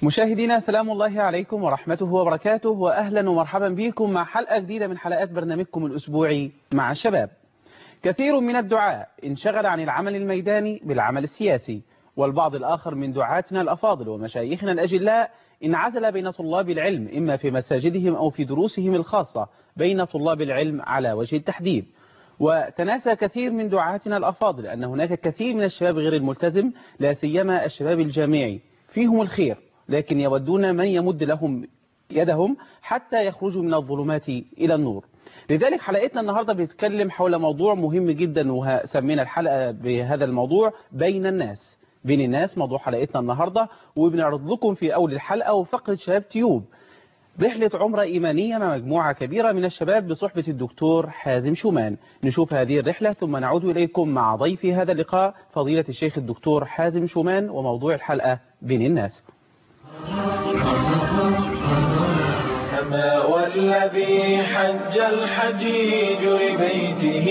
مشاهدينا سلام الله عليكم ورحمته وبركاته، وأهلا ومرحبا بكم مع حلقة جديدة من حلقات برنامجكم الأسبوعي مع الشباب. كثير من الدعاء انشغل عن العمل الميداني بالعمل السياسي، والبعض الآخر من دعاتنا الأفاضل ومشايخنا الأجلاء انعزل بين طلاب العلم إما في مساجدهم أو في دروسهم الخاصة بين طلاب العلم على وجه التحديد. وتناسى كثير من دعاتنا الأفاضل أن هناك كثير من الشباب غير الملتزم، لا سيما الشباب الجامعي، فيهم الخير، لكن يودون من يمد لهم يدهم حتى يخرجوا من الظلمات إلى النور. لذلك حلقتنا النهاردة بنتكلم حول موضوع مهم جدا، وسمينا الحلقة بهذا الموضوع بين الناس. بين الناس موضوع حلقتنا النهاردة، وبنعرض لكم في أول الحلقة وفقرة شباب تيوب رحلة عمرة إيمانية مع مجموعة كبيرة من الشباب بصحبة الدكتور حازم شومان. نشوف هذه الرحلة ثم نعود إليكم مع ضيفي هذا اللقاء فضيلة الشيخ الدكتور حازم شومان، وموضوع الحلقة بين الناس. أما والذي حج الحجيج لبيته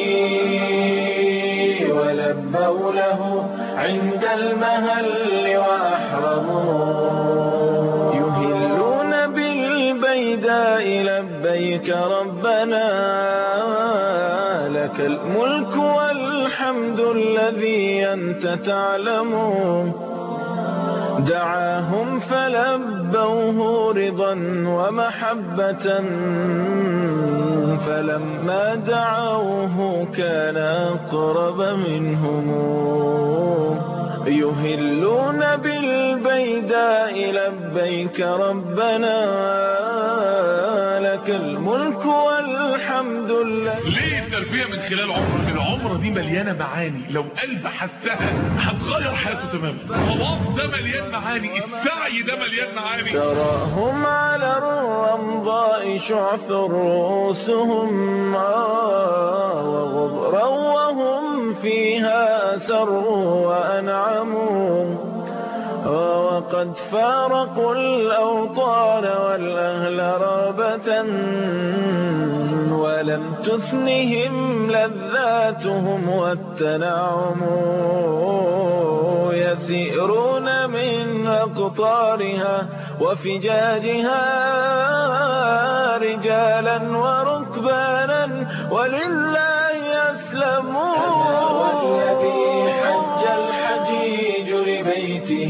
ولبوا له عند المهل وأحرموا يهلون بالبيداء لبيك ربنا لك الملك والحمد الذي أنت تعلم. دعاهم فلبوه رضا ومحبة فلما دعوه كان أقرب منهم. يهلون بالبيداء لبيك ربنا لك الملك والحمد لله. ليه التربية من خلال عمرة؟ العمرة دي مليانة معاني، لو قلب حسها هتغير حياته تماما. الطواف ده مليان معاني، السعي ده مليان معاني. تراهم على الرمضاء شعث رؤوسهم وغبرا وهم فيها أسروا وأنعموا وقد فارقوا الأوطان والأهل رابة ولم تثنهم لذاتهم والتنعم. يسيرون من أقطارها وفجاجها رجالا وركبانا ولله يسلمون. والذي حج الحجيج لبيته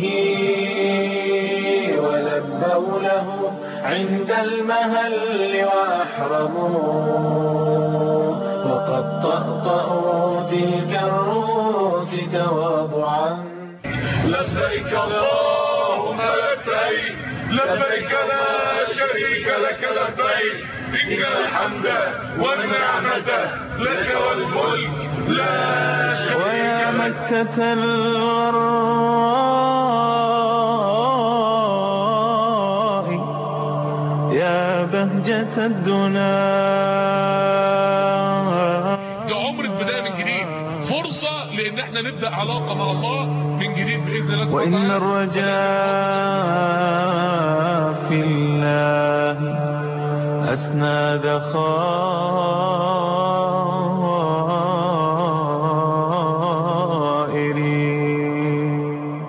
ولبوا له عند المهل وأحرموا وقد طأطأوا تلك الرؤوس تواضعا. لبيك اللهم لبيك لبيك لا شريك لك لبيك إن الحمد والنعمة لك والملك لا شريك لك. ويا مكة الغراء يا بهجة الدنا. ده عمرة بداية من جديد، فرصة لان احنا نبدأ علاقة مع الله من جديد بإذن الله سبحانه وتعالى. وإن الرجاء في الله أسناد خائرين.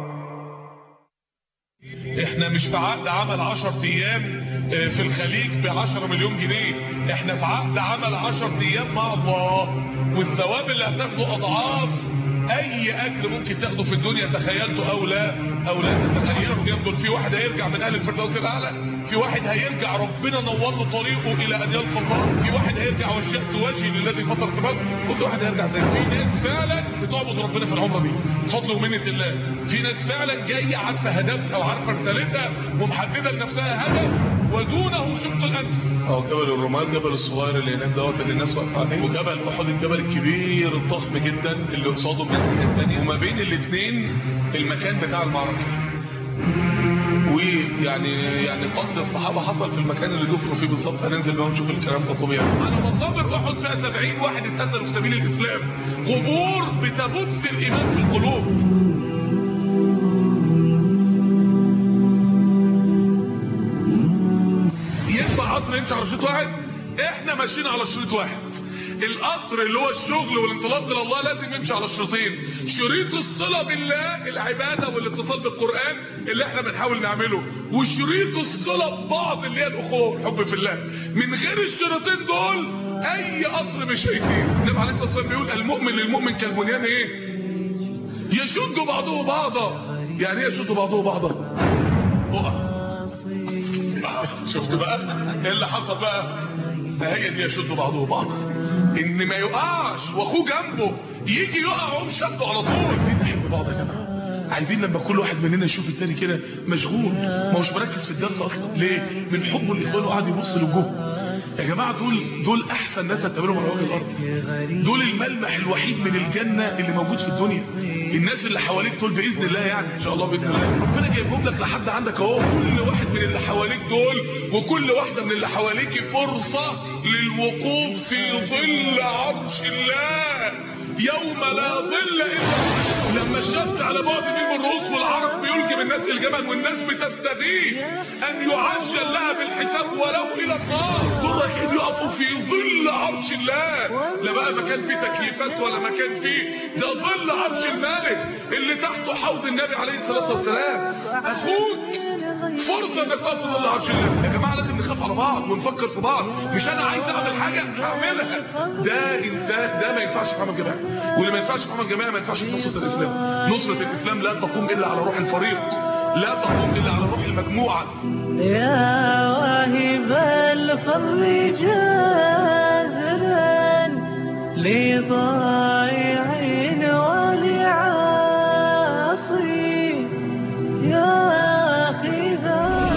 احنا مش في عقد عمل 10 ايام في الخليج ب10 مليون جنيه، احنا في عقد عمل 10 ايام مع الله، والثواب اللي هتاخده اضعاف اي اجر ممكن تاخده في الدنيا تخيلته او لا. تتخيلوا الايام دول في واحد هيرجع من اهل الفردوس الاعلى، في واحد هيرجع ربنا نور له طريقه الى ان يلقى الله، في واحد هيرجع وشحت وجهي للذي فطر في بدر، وفي واحد هيرجع زي في ناس فعلا بتعبد ربنا في العمره دي بفضل ومنه الله. في ناس فعلا جايه عارفه هدفها وعارفه رسالتها ومحدده لنفسها هدف ودونه شق الانفس. جبل الرمال، جبل الصغير اللي هناك دوت اللي الناس واقفه عليه، وجبل احد الجبل الكبير الضخم جدا اللي قصاده من الناحيه الثانيه، وما بين الاثنين المكان بتاع المعركه. ويعني قتل الصحابه حصل في المكان اللي دفنوا فيه بالظبط. هننزل بقى ونشوف الكلام ده طبيعي. على مقابر احد فيها 70 واحد اتقتلوا في سبيل الاسلام، قبور بتبث الايمان في القلوب. ينفع عصر يمشي على شريط واحد؟ احنا ماشيين على شريط واحد. القطر اللي هو الشغل والانطلاق الى الله لازم يمشي على الشريطين، شريط الصله بالله العباده والاتصال بالقران اللي احنا بنحاول نعمله، وشريط الصله ببعض اللي هي الاخوه والحب في الله. من غير الشريطين دول اي قطر مش هيسير. النبي عليه الصلاه والسلام بيقول المؤمن للمؤمن كالبنيان ايه؟ يشد بعضه بعضا. يعني ايه يشد بعضه بعضا؟ شفت بقى ايه اللي حصل بقى؟ فهي دي يشد بعضه بعضا، ان ما يقعش واخوه جنبه يجي يقع وهم شده على طول. عايزين نحب بعض يا جماعه، عايزين لما كل واحد مننا يشوف التاني كده مشغول، ما هوش مركز في الدرس اصلا. ليه؟ من حبه لاخوانه قاعد يبص لوجوه. يا جماعه دول احسن ناس هتقابلهم على وجه الارض. دول الملمح الوحيد من الجنه اللي موجود في الدنيا. الناس اللي حواليك دول باذن الله، يعني ان شاء الله باذن الله ربنا جايبهم لك لحد عندك اهو. كل واحد من اللي حواليك دول وكل واحده من اللي حواليك فرصه للوقوف في ظل عرش الله يوم لا ظل الا لما الشمس على بعد بين الرؤوس والعرق بيلجم الناس الجبل والناس بتستغيث ان يعجل لها بالحساب ولو الى النار. دول رايحين يقفوا في ظل عرش الله، لا بقى مكان فيه تكييفات ولا مكان فيه، ده ظل عرش الملك اللي تحته حوض النبي عليه الصلاه والسلام. اخوك فرصه انك تقف في ظل عرش الله. يا جماعه لازم نخاف على بعض ونفكر في بعض، مش انا عايز اعمل حاجه هعملها. ده انسان، ده ما ينفعش في عمل جماعي، واللي ما ينفعش في عمل جماعي ما ينفعش في نصرة الإسلام. نصرة الإسلام لا تقوم إلا على روح الفريق، لا تقوم إلا على روح المجموعة. يا واهب الفضل جازلا لضائعين ولعاصي يا أخي ذا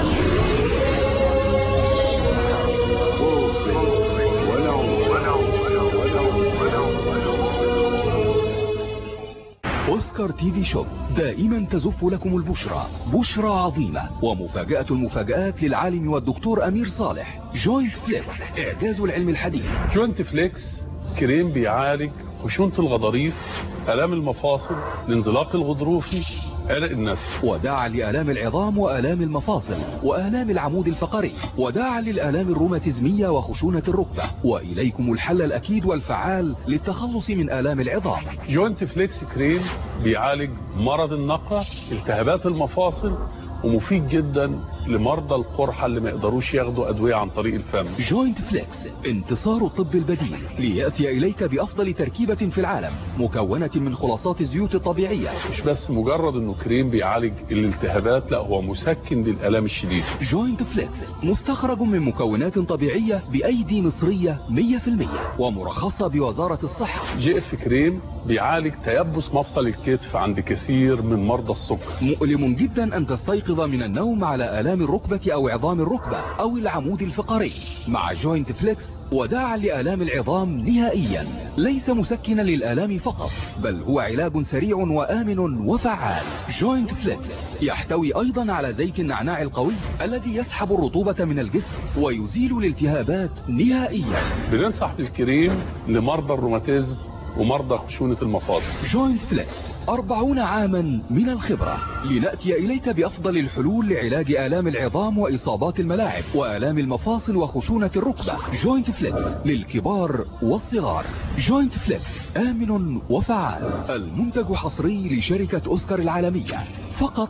أوسكار تي في شوب دائما تزف لكم البشرى، بشرى عظيمة ومفاجأة المفاجآت للعالم والدكتور أمير صالح. جوينت فليكس، إعجاز العلم الحديث. جوينت فليكس كريم بيعالج خشونة الغضاريف، آلام المفاصل، الانزلاق الغضروفي، عرق النسل، وداعا لآلام العظام وآلام المفاصل وآلام العمود الفقري، وداعا للآلام الروماتيزمية وخشونة الركبة. وإليكم الحل الأكيد والفعال للتخلص من آلام العظام. جوينت فليكس كريم بيعالج مرض النقع، التهابات المفاصل، ومفيد جدا لمرضى القرحة اللي ما يقدروش ياخدوا أدوية عن طريق الفم. جوينت فليكس، انتصار الطب البديل ليأتي إليك بأفضل تركيبة في العالم، مكونة من خلاصات الزيوت الطبيعية. مش بس مجرد انه كريم بيعالج الالتهابات، لا هو مسكن للآلام الشديدة. جوينت فليكس مستخرج من مكونات طبيعية بأيدي مصرية 100% ومرخصة بوزارة الصحة. جي اف كريم بيعالج تيبس مفصل الكتف عند كثير من مرضى السكر. مؤلم جدا أن تستيقظ من النوم على آلام الركبة أو عظام الركبة أو العمود الفقري. مع جوينت فليكس وداعا لآلام العظام نهائيا، ليس مسكنا للآلام فقط، بل هو علاج سريع وآمن وفعال. جوينت فليكس يحتوي أيضا على زيت النعناع القوي الذي يسحب الرطوبة من الجسم ويزيل الالتهابات نهائيا. بننصح بالكريم لمرضى الروماتيزم ومرضى خشونة المفاصل. جوينت فليكس 40 عاما من الخبرة، لنأتي إليك بأفضل الحلول لعلاج آلام العظام وإصابات الملاعب وآلام المفاصل وخشونة الركبة. جوينت فليكس للكبار والصغار. جوينت فليكس آمن وفعال. المنتج حصري لشركة أوسكار العالمية، فقط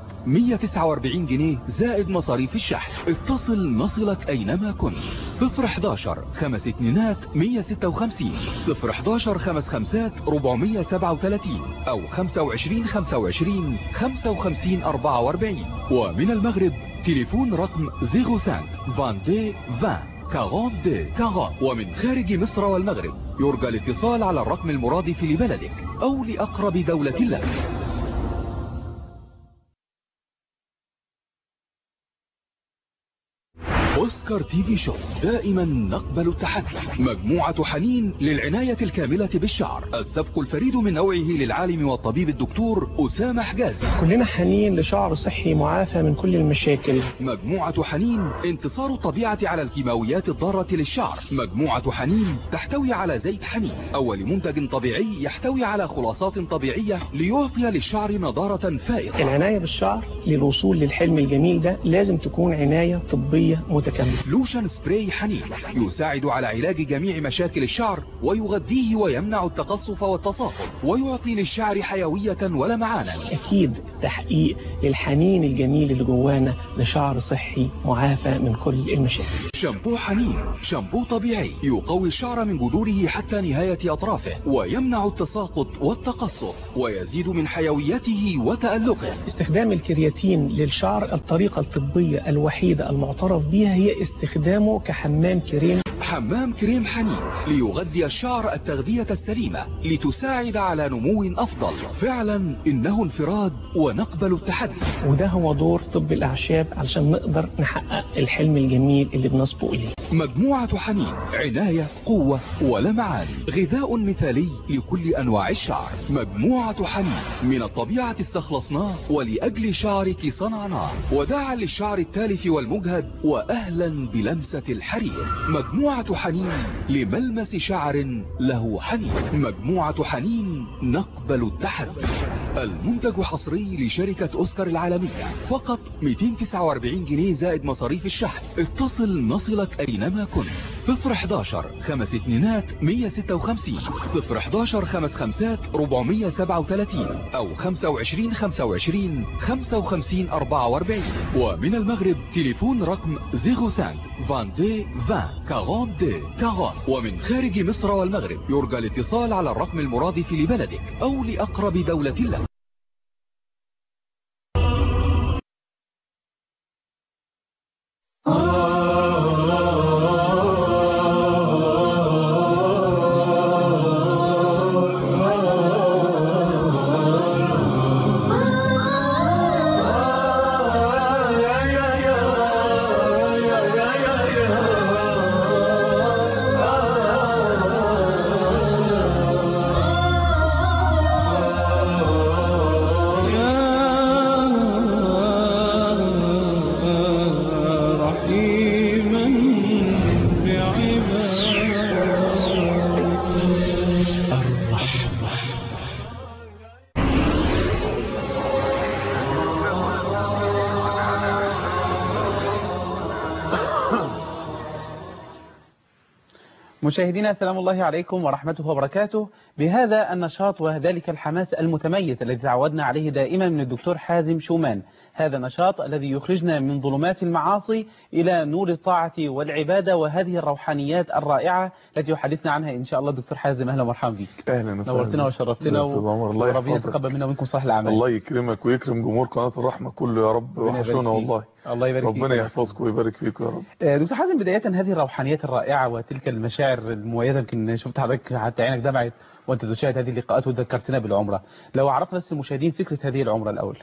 149 جنيه زائد مصاريف الشحن. اتصل نصلك أينما كنت. 011 5 2 156 011 5 5 437 أو 25 25 55 44. ومن المغرب تليفون رقم 05 22 20 42 40. ومن خارج مصر والمغرب يرجى الاتصال على الرقم المرادف لبلدك أو لأقرب دولة لك. أوسكار تي في شو دائما نقبل التحدي. مجموعة حنين للعناية الكاملة بالشعر، السبق الفريد من نوعه للعالم والطبيب الدكتور أسامة حجازي. كلنا حنين لشعر صحي معافى من كل المشاكل. مجموعة حنين انتصار الطبيعة على الكيماويات الضارة للشعر. مجموعة حنين تحتوي على زيت حنين، أول منتج طبيعي يحتوي على خلاصات طبيعية ليعطي للشعر نضارة فائقة. العناية بالشعر للوصول للحلم الجميل ده لازم تكون عناية طبية متكاملة. متكاملة. لوشن سبراي حنين يساعد على علاج جميع مشاكل الشعر ويغذيه ويمنع التقصف والتصاقل ويعطي للشعر حيوية ولمعانا. أكيد تحقيق للحنين الجميل اللي جوانا لشعر صحي معافى من كل المشاكل. شامبو حنين شامبو طبيعي يقوي الشعر من جذوره حتى نهاية أطرافه ويمنع التساقط والتقصف ويزيد من حيويته وتألقه. استخدام الكرياتين للشعر الطريقة الطبية الوحيدة المعترف بها هي استخدامه كحمام كريم. حمام كريم حنين ليغذي الشعر التغذية السليمة لتساعد على نمو أفضل. فعلا إنه انفراد ونقبل التحدي، وده هو دور طب الأعشاب علشان نقدر نحقق الحلم الجميل اللي بنصبو إليه. مجموعة حنين عناية قوة ولمعان، غذاء مثالي لكل أنواع الشعر. مجموعة حنين من الطبيعة استخلصناه ولأجل شعرك صنعناه، وداعا للشعر التالف والمجهد وأهلا بلمسة الحرير. مجموعة حنين لملمس شعر له حنين. مجموعة حنين نقبل التحدي. المنتج حصري لشركة أوسكار العالمية، فقط 249 جنيه زائد مصاريف الشحن. اتصل نصلك أينما كنت. 011 5 2 156 011 5 5 437 أو 25 25 55 44. ومن المغرب تليفون رقم 05 22 20 42 40. ومن خارج مصر والمغرب يرجى الاتصال على الرقم المرادف لبلدك أو لأقرب دولة لك. مشاهدينا سلام الله عليكم ورحمته وبركاته. بهذا النشاط وذلك الحماس المتميز الذي تعودنا عليه دائما من الدكتور حازم شومان، هذا النشاط الذي يخرجنا من ظلمات المعاصي إلى نور الطاعة والعبادة وهذه الروحانيات الرائعة التي يحدثنا عنها إن شاء الله. دكتور حازم أهلا ومرحبا بك. أهلا وسهلا، نورتنا وشرفتنا وربنا يتقبل منا ومنكم صالح الأعمال. الله يكرمك ويكرم جمهور قناة الرحمة كله يا رب، وحشونا والله. الله يبارك فيك، ربنا يحفظك ويبارك فيك يا رب. دكتور حازم، بداية هذه الروحانيات الرائعة وتلك المشاعر المميزة، يمكن شفت حضرتك حتى عينك دمعت وانت تشاهد هذه اللقاءات وذكرتنا بالعمرة. لو عرفنا بس المشاهدين فكرة هذه العمرة الأول.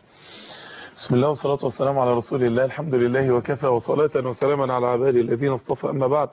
بسم الله والصلاة والسلام على رسول الله، الحمد لله وكفى وصلاة وسلاما على عباده الذين اصطفى، أما بعد.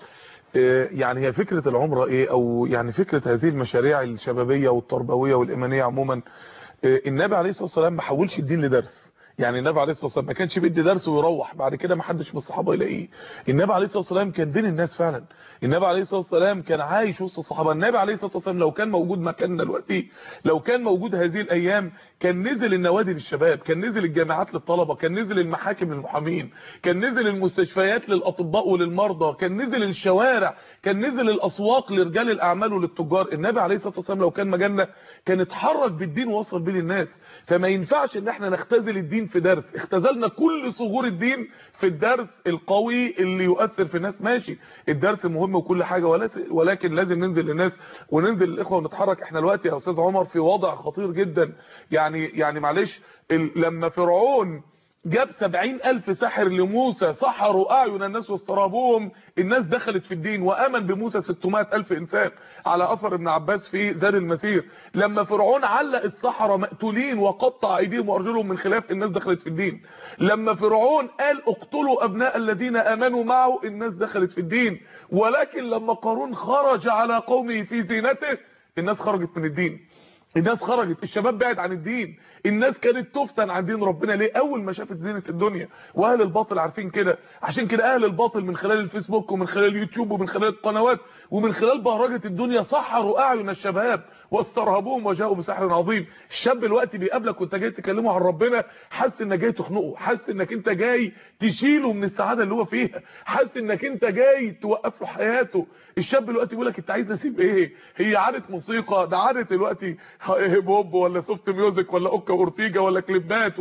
يعني هي فكرة العمرة ايه، او يعني فكرة هذه المشاريع الشبابية والتربوية والإيمانية عموما. النبي عليه الصلاة والسلام ما حولش الدين لدرس. يعني النبي عليه الصلاة والسلام ما كانش بيدي درس ويروح بعد كده ما حدش من الصحابة يلاقيه. النبي عليه الصلاة والسلام كان بين الناس فعلا. النبي عليه الصلاة والسلام كان عايش وسط الصحابة. النبي عليه الصلاة والسلام لو كان موجود مكاننا دلوقتي، لو كان موجود هذه الأيام، كان نزل النوادي للشباب، كان نزل الجامعات للطلبة، كان نزل المحاكم للمحامين، كان نزل المستشفيات للأطباء وللمرضى، كان نزل الشوارع، كان نزل الأسواق لرجال الأعمال وللتجار. النبي عليه الصلاة والسلام لو كان مجالنا كان اتحرك بالدين ووصل بيه للناس. فما ينفعش ان احنا نختزل الدين في درس. اختزلنا كل صغور الدين في الدرس القوي اللي يؤثر في الناس. ماشي، الدرس مهم وكل حاجة، ولكن لازم ننزل للناس وننزل للإخوة ونتحرك. احنا دلوقتي يا أستاذ عمر في وضع خطير جدا. يعني معلش، لما فرعون جاب 70,000 ساحر لموسى سحروا أعين الناس واسترهبوهم، الناس دخلت في الدين وآمن بموسى 600,000 إنسان على أثر ابن عباس في زاد المسير. لما فرعون علق السحرة مقتولين وقطع أيديهم وأرجلهم من خلاف، الناس دخلت في الدين. لما فرعون قال اقتلوا أبناء الذين آمنوا معه، الناس دخلت في الدين. ولكن لما قارون خرج على قومه في زينته، الناس خرجت من الدين. الناس خرجت، الشباب بعد عن الدين، الناس كانت تفتن عن دين ربنا. ليه؟ اول ما شافت زينة الدنيا. واهل الباطل عارفين كده، عشان كده اهل الباطل من خلال الفيسبوك ومن خلال اليوتيوب ومن خلال القنوات ومن خلال بهرجة الدنيا سحروا اعين الشباب واسترهبوهم وجاءوا بسحر عظيم. الشاب دلوقتي بيقابلك وانت جاي تكلمه عن ربنا، حاسس انك جاي تخنقه، حاسس انك انت جاي تشيله من السعاده اللي هو فيها، حاسس انك انت جاي توقف له حياته. الشاب دلوقتي بيقول لك انت عايز نسيب ايه؟ هي عاده موسيقى، ده عاده دلوقتي هيب هوب ولا سوفت ميوزك ولا اوكا اورتيجا ولا كليبات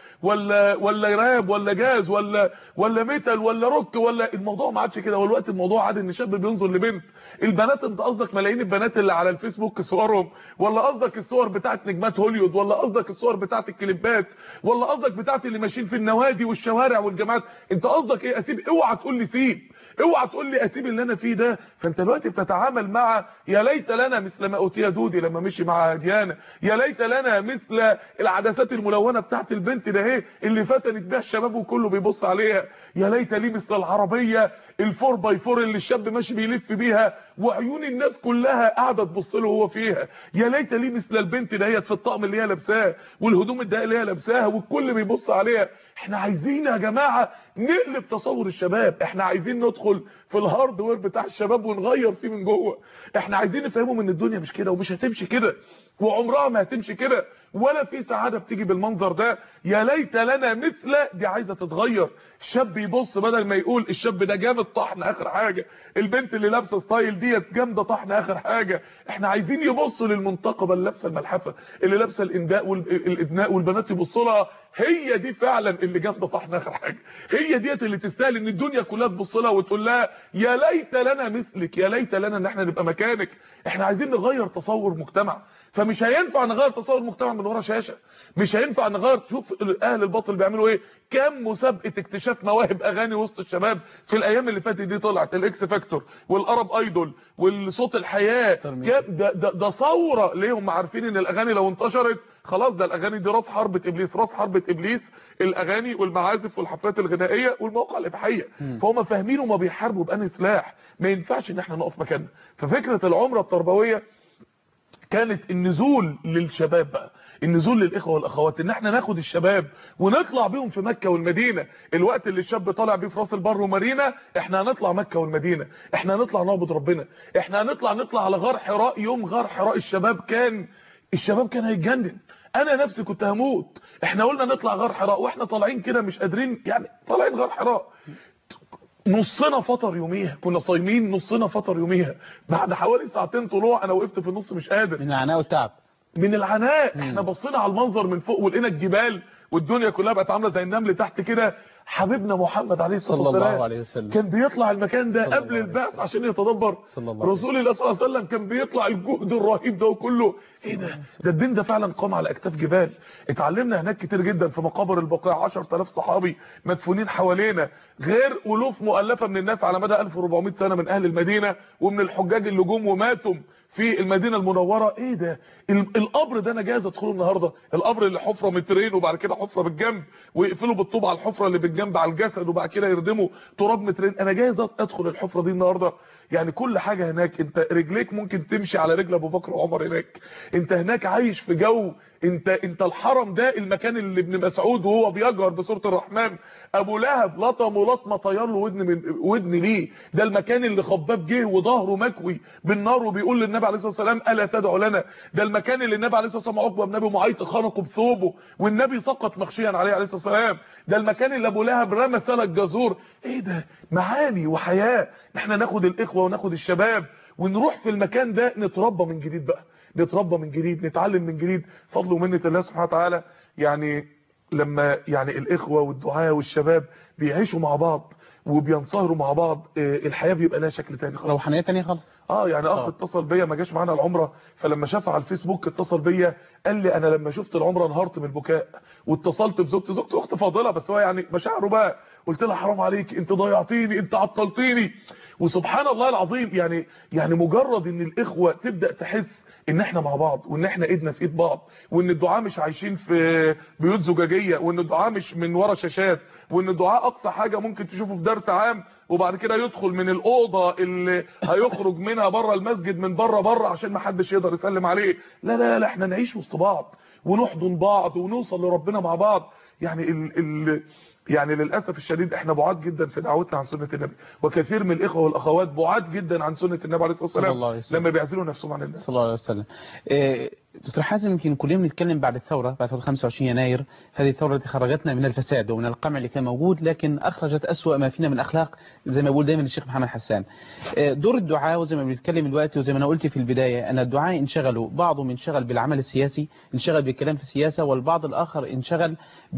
ولا راب ولا جاز ولا ميتال ولا روك، ولا الموضوع ما عادش كده. هو الوقت الموضوع عاد ان شاب بينظر لبنت. البنات انت قصدك ملايين البنات اللي على الفيسبوك صورهم، ولا قصدك الصور بتاعت نجمات هوليوود، ولا قصدك الصور بتاعت الكليبات، ولا قصدك بتاعت اللي ماشيين في النوادي والشوارع والجامعات؟ انت قصدك ايه؟ اسيب؟ اوعى تقول لي سيب، اوعى تقول لي اسيب اللي انا فيه ده. فانت دلوقتي بتتعامل مع يا ليت لنا مثل ما اوتي دودي لما مشي مع ديانه، يا ليت لنا مثل العدسات الملونه بتاعت البنت ده اهي اللي فتنت بيها الشباب وكله بيبص عليها، يا ليت لي مثل العربيه الفور باي فور اللي الشاب ماشي بيلف بيها وعيون الناس كلها قاعده تبص له وهو فيها، يا ليت لي مثل البنت دهيت في الطقم اللي هي لابساه والهدوم الضيقه اللي هي لابساها والكل بيبص عليها. احنا عايزين يا جماعه نقلب تصور الشباب، احنا عايزين ندخل في الهاردوير بتاع الشباب ونغير فيه من جوه. احنا عايزين نفهمهم ان الدنيا مش كده ومش هتمشي كده وعمرها ما هتمشي كده، ولا في سعاده بتيجي بالمنظر ده. يا ليت لنا مثل دي عايزه تتغير. الشاب يبص بدل ما يقول الشاب ده جامد طحن اخر حاجه، البنت اللي لابسه ستايل ديت جامده طحن اخر حاجه. احنا عايزين يبصوا للمنتقبه اللي لابسه الملحفه اللي لابسه الانداء والادناء والبنات يبصوا لها هي دي فعلا اللي جامده طحن اخر حاجه، هي ديت اللي تستاهل ان الدنيا كلها تبص لها وتقول لها يا ليت لنا مثلك، يا ليت لنا ان احنا نبقى مكانك. احنا عايزين نغير تصور مجتمع، فمش هينفع نغير تصور المجتمع من ورا شاشه، مش هينفع نغير. شوف اهل الباطل بيعملوا ايه، كام مسابقه اكتشاف مواهب اغاني وسط الشباب في الايام اللي فاتت دي طلعت، الاكس فاكتور والارب ايدول والصوت الحياه، ده ثوره ليهم. عارفين ان الاغاني لو انتشرت خلاص ده الاغاني دي راس حربة ابليس، راس حربة ابليس الاغاني والمعازف والحفلات الغنائيه والمواقع الاباحيه. فهم فاهمين وما بيحاربوا بأنهي سلاح، ما ينفعش ان احنا نقف مكاننا. ففكره العمره التربويه كانت النزول للشباب بقى، النزول للاخوه والاخوات، ان احنا ناخد الشباب ونطلع بيهم في مكه والمدينه. الوقت اللي الشاب طالع بيه في راس البر ومارينا، احنا هنطلع مكه والمدينه، احنا هنطلع نعبد ربنا، احنا هنطلع على غار حراء. يوم غار حراء الشباب كان هيتجنن، انا نفسي كنت هموت. احنا قلنا نطلع غار حراء واحنا طالعين كده مش قادرين، يعني طالعين غار حراء نصنا فطر يوميها، كنا صايمين نصنا فطر يوميها. بعد حوالي ساعتين طلوع انا وقفت في النص مش قادر من العناء والتعب، من العناء. احنا بصينا على المنظر من فوق ولقينا الجبال والدنيا كلها بقت عامله زي النمل تحت كده. حبيبنا محمد عليه الصلاه والسلام كان بيطلع المكان ده قبل البعث عشان يتدبر. رسول الله صلى الله عليه وسلم كان بيطلع الجهد الرهيب ده وكله ايه ده الدين ده فعلا قام على اكتاف جبال. اتعلمنا هناك كتير جدا في مقابر البقيع، 10000 صحابي مدفونين حوالينا، غير الوف مؤلفه من الناس على مدى 1400 سنه من اهل المدينه ومن الحجاج اللي جم وماتوا في المدينه المنوره. ايه ده القبر ده انا جاهز ادخله النهارده، القبر اللي حفره مترين وبعد كده حفره بالجنب ويقفلوا بالطوب على الحفره اللي بالجنب على الجسد وبعد كده يردموا تراب مترين، انا جاهز ادخل الحفره دي النهارده. يعني كل حاجه هناك، انت رجليك ممكن تمشي على رجل ابو بكر وعمر هناك، انت هناك عايش في جو، انت الحرم ده المكان اللي ابن مسعود وهو بيجهر بسوره الرحمن ابو لهب لطمه لطمه طير له ودن ليه، ده المكان اللي خباب جه وظهره مكوي بالنار وبيقول للنبي عليه الصلاه والسلام الا تدعو لنا، ده المكان اللي النبي عليه الصلاه والسلام عقبه بن ابي معيط خنقه بثوبه والنبي سقط مغشيا عليه الصلاه والسلام، ده المكان اللي ابو لهب رمى سلك جزور. ايه ده معاني وحياه. احنا ناخد الاخوه وناخد الشباب ونروح في المكان ده نتربى من جديد بقى، نتربى من جديد، نتعلم من جديد، فضل ومنه الله سبحانه وتعالى. يعني لما يعني الاخوه والدعاء والشباب بيعيشوا مع بعض وبينصهروا مع بعض، الحياه بيبقى لها شكل تاني خالص، روحانيه تانية خالص. يعني اخ اتصل بيا ما جاش معانا العمره، فلما شافها على الفيسبوك اتصل بيا قال لي انا لما شفت العمره انهارت من البكاء، واتصلت بزوجتي، زوجتي اخت فاضله بس هو يعني مشاعره بقى، قلت لها حرام عليك، انت ضيعتيني، انت عطلتيني. وسبحان الله العظيم يعني مجرد ان الاخوه تبدا تحس ان احنا مع بعض، وان احنا ايدنا في ايد بعض، وان الدعاء مش عايشين في بيوت زجاجيه، وان الدعاء مش من ورا شاشات، وان الدعاء اقصى حاجه ممكن تشوفه في درس عام وبعد كده يدخل من الاوضه اللي هيخرج منها بره المسجد من بره عشان ما حدش يقدر يسلم عليه. لا لا لا، احنا نعيش وسط بعض ونحضن بعض ونوصل لربنا مع بعض. يعني للاسف الشديد احنا بعاد جدا في دعوتنا عن سنه النبي، وكثير من الاخوه والاخوات بعاد جدا عن سنه النبي عليه الصلاه والسلام لما بيعزلوا نفسهم عن الناس صلى الله عليه وسلم. دكتور حازم، يمكن كلنا بنتكلم بعد الثوره، بعد 25 يناير، هذه الثوره التي خرجتنا من الفساد ومن القمع اللي كان موجود، لكن اخرجت اسوأ ما فينا من اخلاق، زي ما بيقول دايما الشيخ محمد حسان. دور الدعاء، وزي ما بنتكلم دلوقتي وزي ما انا قلت في البدايه، ان الدعاء انشغلوا، بعضهم انشغل بالعمل السياسي، انشغل بالكلام في السياسه، والبعض الاخر انشغل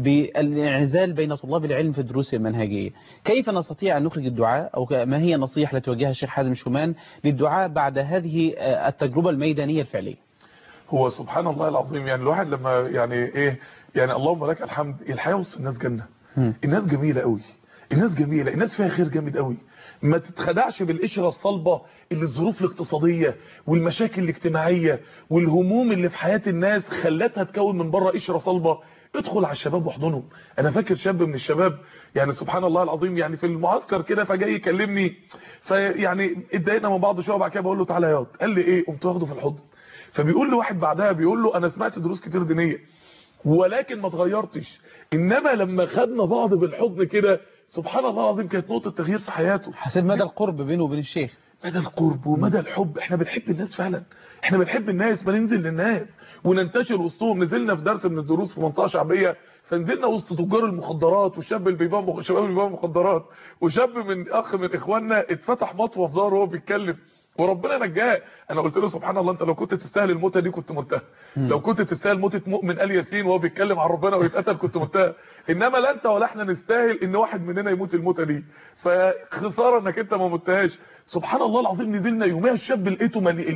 بالانعزال بين طلاب العلم في الدروس المنهجيه. كيف نستطيع ان نخرج الدعاء، او ما هي النصيحه التي توجهها الشيخ حازم شومان للدعاء بعد هذه التجربه الميدانيه الفعليه؟ هو سبحان الله العظيم، يعني الواحد لما يعني اللهم لك الحمد، الحياه وسط الناس جنه. الناس جميله قوي، الناس جميله، الناس فيها خير جامد قوي. ما تتخدعش بالقشره الصلبه اللي الظروف الاقتصاديه والمشاكل الاجتماعيه والهموم اللي في حياه الناس خلتها تكون من بره قشره صلبه. ادخل على الشباب واحضنهم. انا فاكر شاب من الشباب، يعني سبحان الله العظيم، يعني في المعسكر كده فجاي يكلمني، فيعني اتضايقنا من بعض شويه، وبعد كده بقول له تعالى ياض، قال لي ايه؟ قمت واخده في الحضن. فبيقول له واحد بعدها، بيقول له انا سمعت دروس كتير دينيه ولكن ما اتغيرتش، انما لما خدنا بعض بالحضن كده سبحان الله العظيم كانت نقطه تغيير في حياته. حسيت مدى القرب بينه وبين الشيخ، مدى القرب ومدى الحب. احنا بنحب الناس فعلا، احنا بنحب الناس، بننزل للناس وننتشر وسطهم. نزلنا في درس من الدروس في منطقه شعبيه، فنزلنا وسط تجار المخدرات والشاب اللي بيبيع شباب اللي بيبيعوا مخدرات، وشاب من اخ من اخواننا اتفتح مطوه في ظهره وهو بيتكلم وربنا نجاه. انا قلت له سبحان الله، انت لو كنت تستاهل الموتة دي كنت متهم، لو كنت تستاهل موتة مؤمن آل ياسين وهو بيتكلم عن ربنا ويتقتل كنت متهم، انما لا انت ولا احنا نستاهل ان واحد مننا يموت الموتة دي، فخساره انك انت ما متهاش. سبحان الله العظيم نزلنا يوميها، الشاب لقيته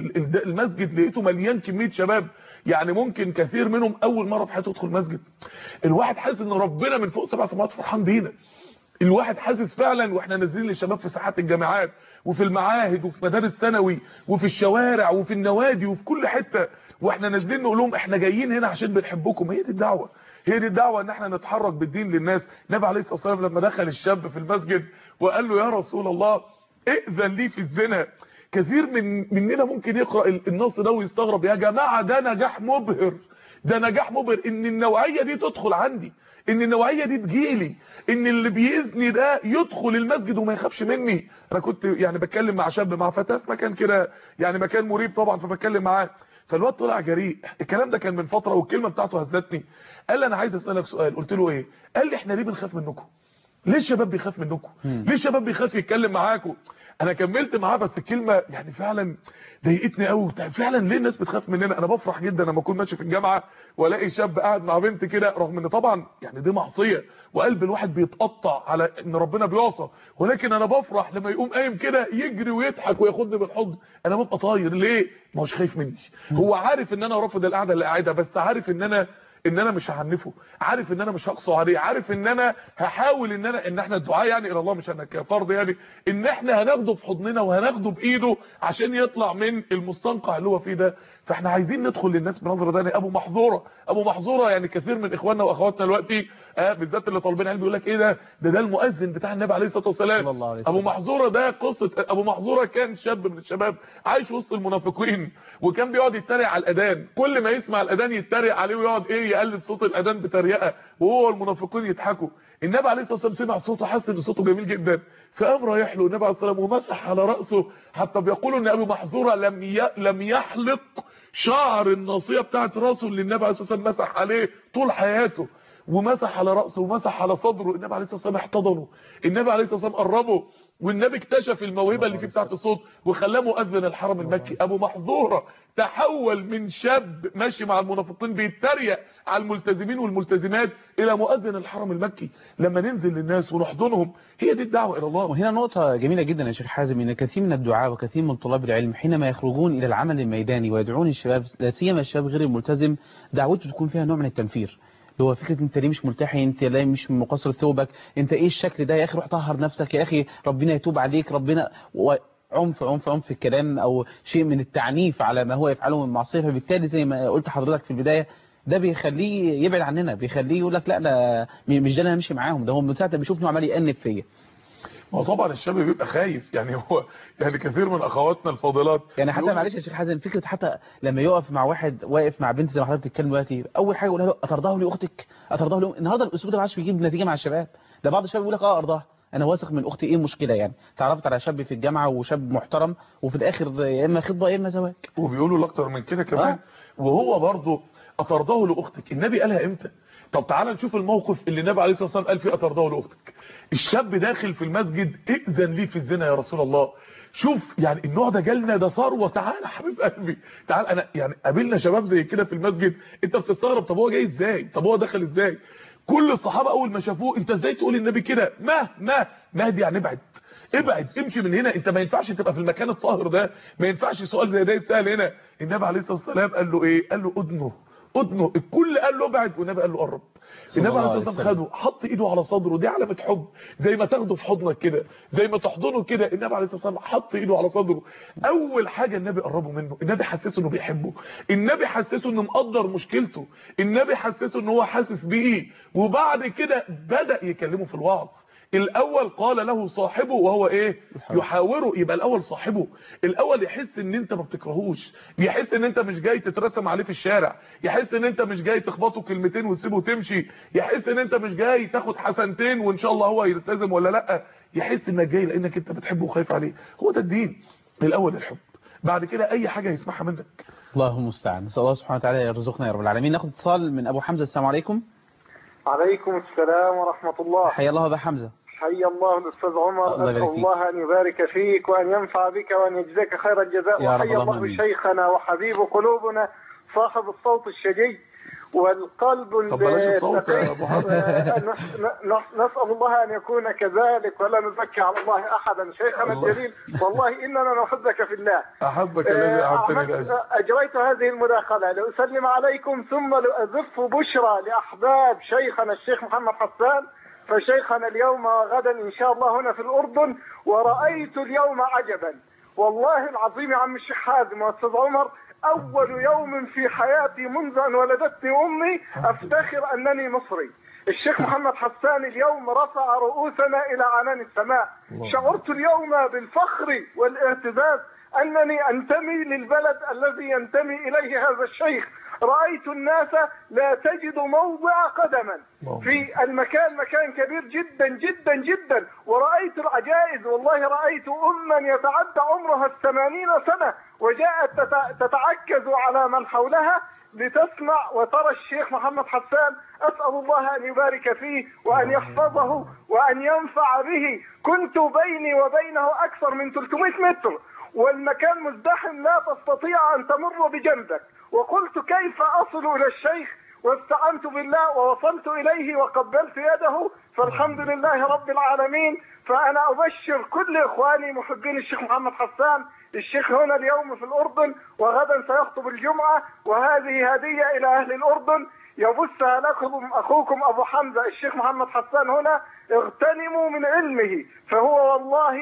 المسجد لقيته مليان كميه شباب، يعني ممكن كثير منهم اول مره في حياته يدخل مسجد. الواحد حاسس ان ربنا من فوق 7 سماوات فرحان بينا. الواحد حاسس فعلا واحنا نازلين للشباب في ساحات الجامعات وفي المعاهد وفي مدارس ثانوي وفي الشوارع وفي النوادي وفي كل حته، واحنا نازلين نقول لهم احنا جايين هنا عشان بنحبكم. هي دي الدعوه، هي دي الدعوه، ان احنا نتحرك بالدين للناس. النبي عليه الصلاه والسلام لما دخل الشاب في المسجد وقال له يا رسول الله ائذن لي في الزنا، كثير مننا ممكن يقرا النص ده ويستغرب. يا جماعه ده نجاح مبهر، ده نجاح مبهر ان النوعيه دي تدخل عندي، ان النوعيه دي تجيلي، ان اللي بيأذني ده يدخل المسجد وما يخافش مني. انا كنت يعني بتكلم مع شاب، مع فتاه في مكان كده، يعني مكان مريب طبعا، فبتكلم معاه، فالواد طلع جريء. الكلام ده كان من فتره والكلمه بتاعته هزتني. قال لي انا عايز اسالك سؤال. قلت له ايه؟ قال لي احنا ليه بنخاف منكم؟ ليه الشباب بيخاف منكم؟ ليه الشباب بيخاف يتكلم معاكم؟ انا كملت معاه بس الكلمه يعني فعلا ضايقتني قوي. فعلا ليه الناس بتخاف مننا؟ انا بفرح جدا لما اكون ماشي في الجامعه والاقي شاب قاعد مع بنت كده، رغم ان طبعا يعني دي معصيه وقلب الواحد بيتقطع على ان ربنا بيعصى، ولكن انا بفرح لما يقوم قايم كده يجري ويضحك وياخدني بالحضن. انا ببقى طاير. ليه؟ ما هوش خايف مني، هو عارف ان انا رافض القعده اللي قاعدها، بس عارف ان انا مش هعنفه، عارف ان انا مش هقسو عليه، عارف ان انا هحاول ان احنا الدعاء يعني الى الله مش انا كفرد، يعني ان احنا هناخده في حضننا وهناخده بايده عشان يطلع من المستنقع اللي هو فيه ده. فاحنا عايزين ندخل للناس بنظره ثانيه. ابو محظوره يعني كثير من اخواننا واخواتنا دلوقتي بالذات اللي طالبين علم يقول لك ايه ده المؤذن بتاع النبي عليه الصلاه والسلام. ابو محظوره ده قصه ابو محظوره، كان شاب من الشباب عايش وسط المنافقين، وكان بيقعد يتريق على الاذان، كل ما يسمع الاذان يتريق عليه ويقعد يقلد صوت الاذان بتريقه، وهو المنافقين يضحكوا. النبي عليه الصلاه والسلام سمع صوته، حس ان صوته جميل جدا، فقام رايح له النبي عليه الصلاه والسلام ومسح على راسه، حتى بيقولوا ان ابو محظوره لم يحلق شعر الناصيه بتاعت راسه اللي النبي عليه الصلاه والسلام مسح عليه طول حياته، ومسح على راسه ومسح على صدره. النبي عليه الصلاه والسلام احتضنه، النبي عليه الصلاه والسلام قربه، والنبي اكتشف الموهبه اللي فيه بتاعه الصوت وخلاه مؤذن الحرم المكي. ابو محظوره تحول من شاب ماشي مع المنافقين بيتريق على الملتزمين والملتزمات الى مؤذن الحرم المكي. لما ننزل للناس ونحضنهم، هي دي الدعوه الى الله. وهنا نقطه جميله جدا يا شيخ حازم، ان كثير من الدعاة وكثير من طلاب العلم حينما يخرجون الى العمل الميداني ويدعون الشباب، لا سيما الشباب غير الملتزم، دعوته تكون فيها نوع من التنفير. هو فكره انت ليه مش ملتحي، انت ليه مش مقصر ثوبك، انت ايه الشكل ده يا اخي، روح طهر نفسك يا اخي، ربنا يتوب عليك، ربنا عنف الكلام او شيء من التعنيف على ما هو يفعله من معصيه. فبالتالي زي ما قلت حضرتك في البدايه ده بيخليه يبعد عننا، بيخليه يقول لك لا ده مش ده انا همشي معاهم، ده هو من ساعه ما بيشوفني عمال يأنب فيا. ما هو طبعا الشاب بيبقى خايف، يعني هو يعني كثير من اخواتنا الفاضلات يعني حتى معلش يا شيخ حازم، فكره حتى لما يقف مع واحد واقف مع بنت زي ما حضرتك بتتكلم دلوقتي، اول حاجه يقولها له اترضاه لاختك، اترضاه له. النهارده الاسلوب ده ما عادش بيجيب نتيجه مع الشباب، ده بعض الشباب يقول لك ارضاه، انا واثق من اختي، ايه المشكله يعني؟ تعرفت على شاب في الجامعه وشاب محترم وفي الاخر يا اما خطبه يا اما زواج، وبيقولوا اكتر من كده كمان. وهو برضه اترضاه لاختك، النبي قالها امتى؟ طب تعالى نشوف الموقف اللي النبي عليه الصلاه والسلام قال فيه اترضاه لاختك. الشاب داخل في المسجد، ائذن لي في الزنا يا رسول الله. شوف يعني النوع ده جالنا، ده ثروه. تعالى حبيب قلبي تعالى. انا يعني قابلنا شباب زي كده في المسجد، انت بتستغرب طب هو جاي ازاي، طب هو دخل ازاي. كل الصحابه اول ما شافوه، انت ازاي تقول النبي كده؟ ما دي يعني ابعد امشي من هنا، انت ما ينفعش تبقى في المكان الطاهر ده، ما ينفعش سؤال زي ده يتسال هنا. النبي عليه الصلاه والسلام قال له ايه؟ قال له ادنه. الكل قال له ابعد والنبي قال له قرب. النبي عليه الصلاه والسلام خده حط ايده على صدره، دي علامه حب، زي ما تاخده في حضنك كده، زي ما تحضنه كده. النبي عليه الصلاه والسلام حط ايده على صدره. اول حاجه النبي قربه منه، النبي حسسه انه بيحبه، النبي حسسه انه مقدر مشكلته، النبي حسسه ان هو حاسس بيه. وبعد كده بدا يكلمه في الوعظ. الاول قال له صاحبه وهو ايه؟ يحاوره. يبقى الاول صاحبه، الاول يحس ان انت ما بتكرهوش، يحس ان انت مش جاي تترسم عليه في الشارع، يحس ان انت مش جاي تخبطه كلمتين وتسيبه تمشي، يحس ان انت مش جاي تاخد حسنتين وان شاء الله هو يلتزم ولا لا، يحس انك جاي لانك انت بتحبه وخايف عليه. هو ده الدين. الاول الحب، بعد كده اي حاجه يسمعها منك. الله المستعان. نسال الله سبحانه وتعالى يرزقنا يا رب العالمين. ناخد اتصال من ابو حمزه. السلام عليكم. عليكم السلام ورحمة الله. حيا الله أبا حمزة. حيا الله الأستاذ عمر. أسأل الله أن يبارك فيك وأن ينفع بك وأن يجزيك خير الجزاء. وحيا الله شيخنا وحبيب قلوبنا صاحب الصوت الشجي والقلب الثقيل. نسأل الله أن يكون كذلك ولا نزكي على الله أحدا. شيخنا الجليل والله إننا نحبك في الله. أحبك الذي أعطني. أجريت هذه المداخلة لأسلم عليكم ثم لأزف بشرى لأحباب شيخنا الشيخ محمد حسان. فشيخنا اليوم وغدا إن شاء الله هنا في الأردن، ورأيت اليوم عجبا والله العظيم يا عم الشيخ حازم وأستاذ عمر، أول يوم في حياتي منذ أن ولدتني أمي أفتخر أنني مصري. الشيخ محمد حسان اليوم رفع رؤوسنا إلى عنان السماء. شعرت اليوم بالفخر والاعتزاز أنني أنتمي للبلد الذي ينتمي إليه هذا الشيخ. رأيت الناس لا تجد موضع قدما في المكان، مكان كبير جدا جدا جدا. ورأيت العجائز، والله رأيت أما يتعدى عمرها 80 سنة وجاءت تتعكز على من حولها لتسمع وترى الشيخ محمد حسان. أسأل الله أن يبارك فيه وأن يحفظه وأن ينفع به. كنت بيني وبينه أكثر من 300 متر والمكان مزدحم لا تستطيع أن تمر بجنبك، وقلت كيف أصل إلى الشيخ، واستعنت بالله ووصلت إليه وقبلت يده، فالحمد لله رب العالمين. فأنا أبشر كل إخواني محبين الشيخ محمد حسان، الشيخ هنا اليوم في الأردن وغدا سيخطب الجمعة، وهذه هدية إلى أهل الأردن يبثها لكم أخوكم أبو حمزة الشيخ محمد حسان هنا. اغتنموا من علمه، فهو والله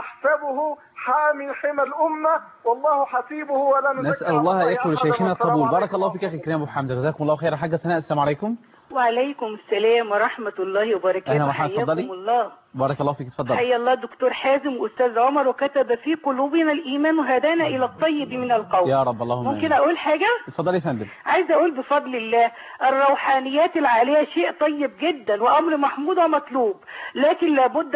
أحسبه حامي حمى الأمة، والله حسيبه ولا نزكي. نسأل الله أن يكون لشيخنا القبول. بارك الله فيك أخي الكريم أبو حمزة، جزاكم الله خيرا. حاجة سناء السلام عليكم. وعليكم السلام ورحمة الله وبركاته. حياكم الله. بارك الله فيك. اتفضل. حيا الله دكتور حازم وأستاذ عمر، وكتب في قلوبنا الإيمان وهدانا إلى الطيب من القول. يا رب اللهم آمين. ممكن أقول حاجة؟ اتفضلي يا فندم. عايزة أقول بفضل الله الروحانيات العالية شيء طيب جدا وأمر محمود ومطلوب، لكن لابد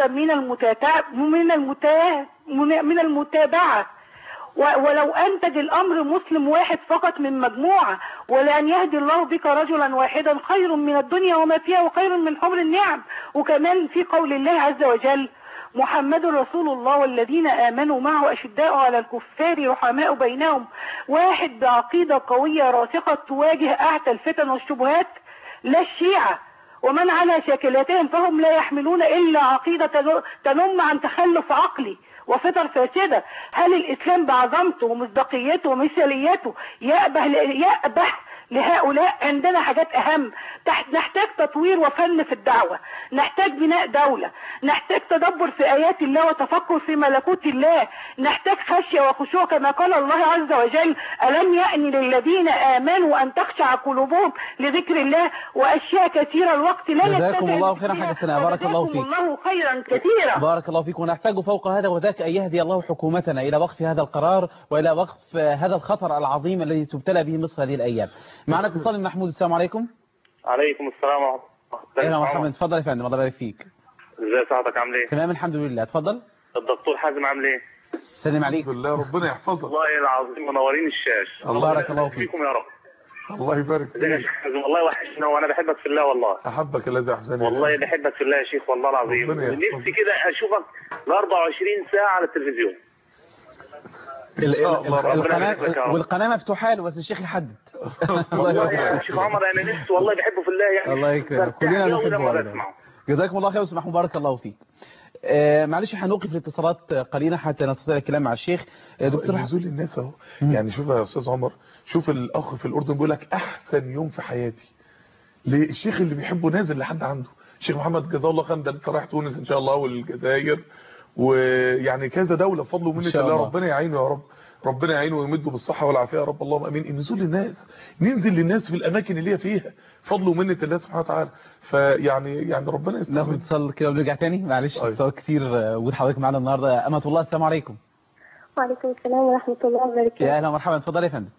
من المتابعة. ولو أنتج الأمر مسلم واحد فقط من مجموعة، ولأن يهدي الله بك رجلا واحدا خير من الدنيا وما فيها وخير من حمر النعم. وكمان في قول الله عز وجل محمد رسول الله والذين آمنوا معه أشداء على الكفار رحماء بينهم. واحد بعقيدة قوية راسخة تواجه أعتى الفتن والشبهات، لا الشيعة ومن على شاكلتهم، فهم لا يحملون إلا عقيدة تنم عن تخلف عقلي وفطر فاسدة. هل الإسلام بعظمته ومصداقيته ومثاليته يأبه لهؤلاء عندنا حاجات أهم. نحتاج تطوير وفن في الدعوة، نحتاج بناء دولة، نحتاج تدبر في آيات الله وتفكر في ملكوت الله، نحتاج خشية وخشوع كما قال الله عز وجل: ألم يأن للذين آمنوا أن تخشع قلوبهم لذكر الله، وأشياء كثيرة. الوقت لا نستطيع. جزاكم الله خيرا حاجة سنة، بارك الله فيك. الله خيرا كثيرا. بارك الله فيك. ونحتاج فوق هذا وذاك أن يهدي الله حكومتنا إلى وقف هذا القرار وإلى وقف هذا الخطر العظيم الذي تبتلى به مصر هذه الأيام. معنا اتصال من محمود. السلام عليكم. عليكم السلام ورحمة الله. أهلا ومرحبا. اتفضل يا فندم. الله يبارك فيك. ازي سعادتك، عامل ايه؟ تمام الحمد لله. اتفضل. الدكتور حازم عامل ايه؟ سلم عليك. الحمد لله، ربنا يحفظك. والله العظيم منورين الشاشه. الله بارك الله فيكم يا رب. الله يبارك فيك يا شيخ حازم، والله وحشنا وانا بحبك في الله والله. احبك الذي احزنني. والله بحبك في الله يا شيخ، والله العظيم. نفسي كده اشوفك ال 24 ساعه على التلفزيون. والقناه مفتوحه له بس الشيخ يحدد. والله يا شيخ عمر انا نفسي والله بحبه في الله يعني. الله يكرمك، كلنا نحبه. جزاكم الله خير استاذ محمود، بارك الله فيك. معلش هنوقف الاتصالات قليلا حتى نستطيع الكلام مع الشيخ. دكتور نزول الناس اهو. يعني شوف يا استاذ عمر، شوف الاخ في الاردن بيقول لك احسن يوم في حياتي. ليه؟ الشيخ اللي بيحبه نازل لحد عنده. الشيخ محمد جزاه الله خير، ده لسه رايح تونس ان شاء الله والجزائر، ويعني كذا دوله بفضل ومنه الله. ربنا يعينه يا رب، ربنا يعينه ويمده بالصحه والعافيه يا رب، اللهم امين. النزول للناس، ننزل للناس في الاماكن اللي هي فيها فضل ومنه الله سبحانه وتعالى. فيعني ربنا يستر. ناخد اتصال كده ونرجع تاني. معلش اتصال كتير وجود حضرتك معانا النهارده. امة الله، السلام عليكم. وعليكم السلام ورحمه الله وبركاته. يا اهلا ومرحبا. اتفضلي يا فندم.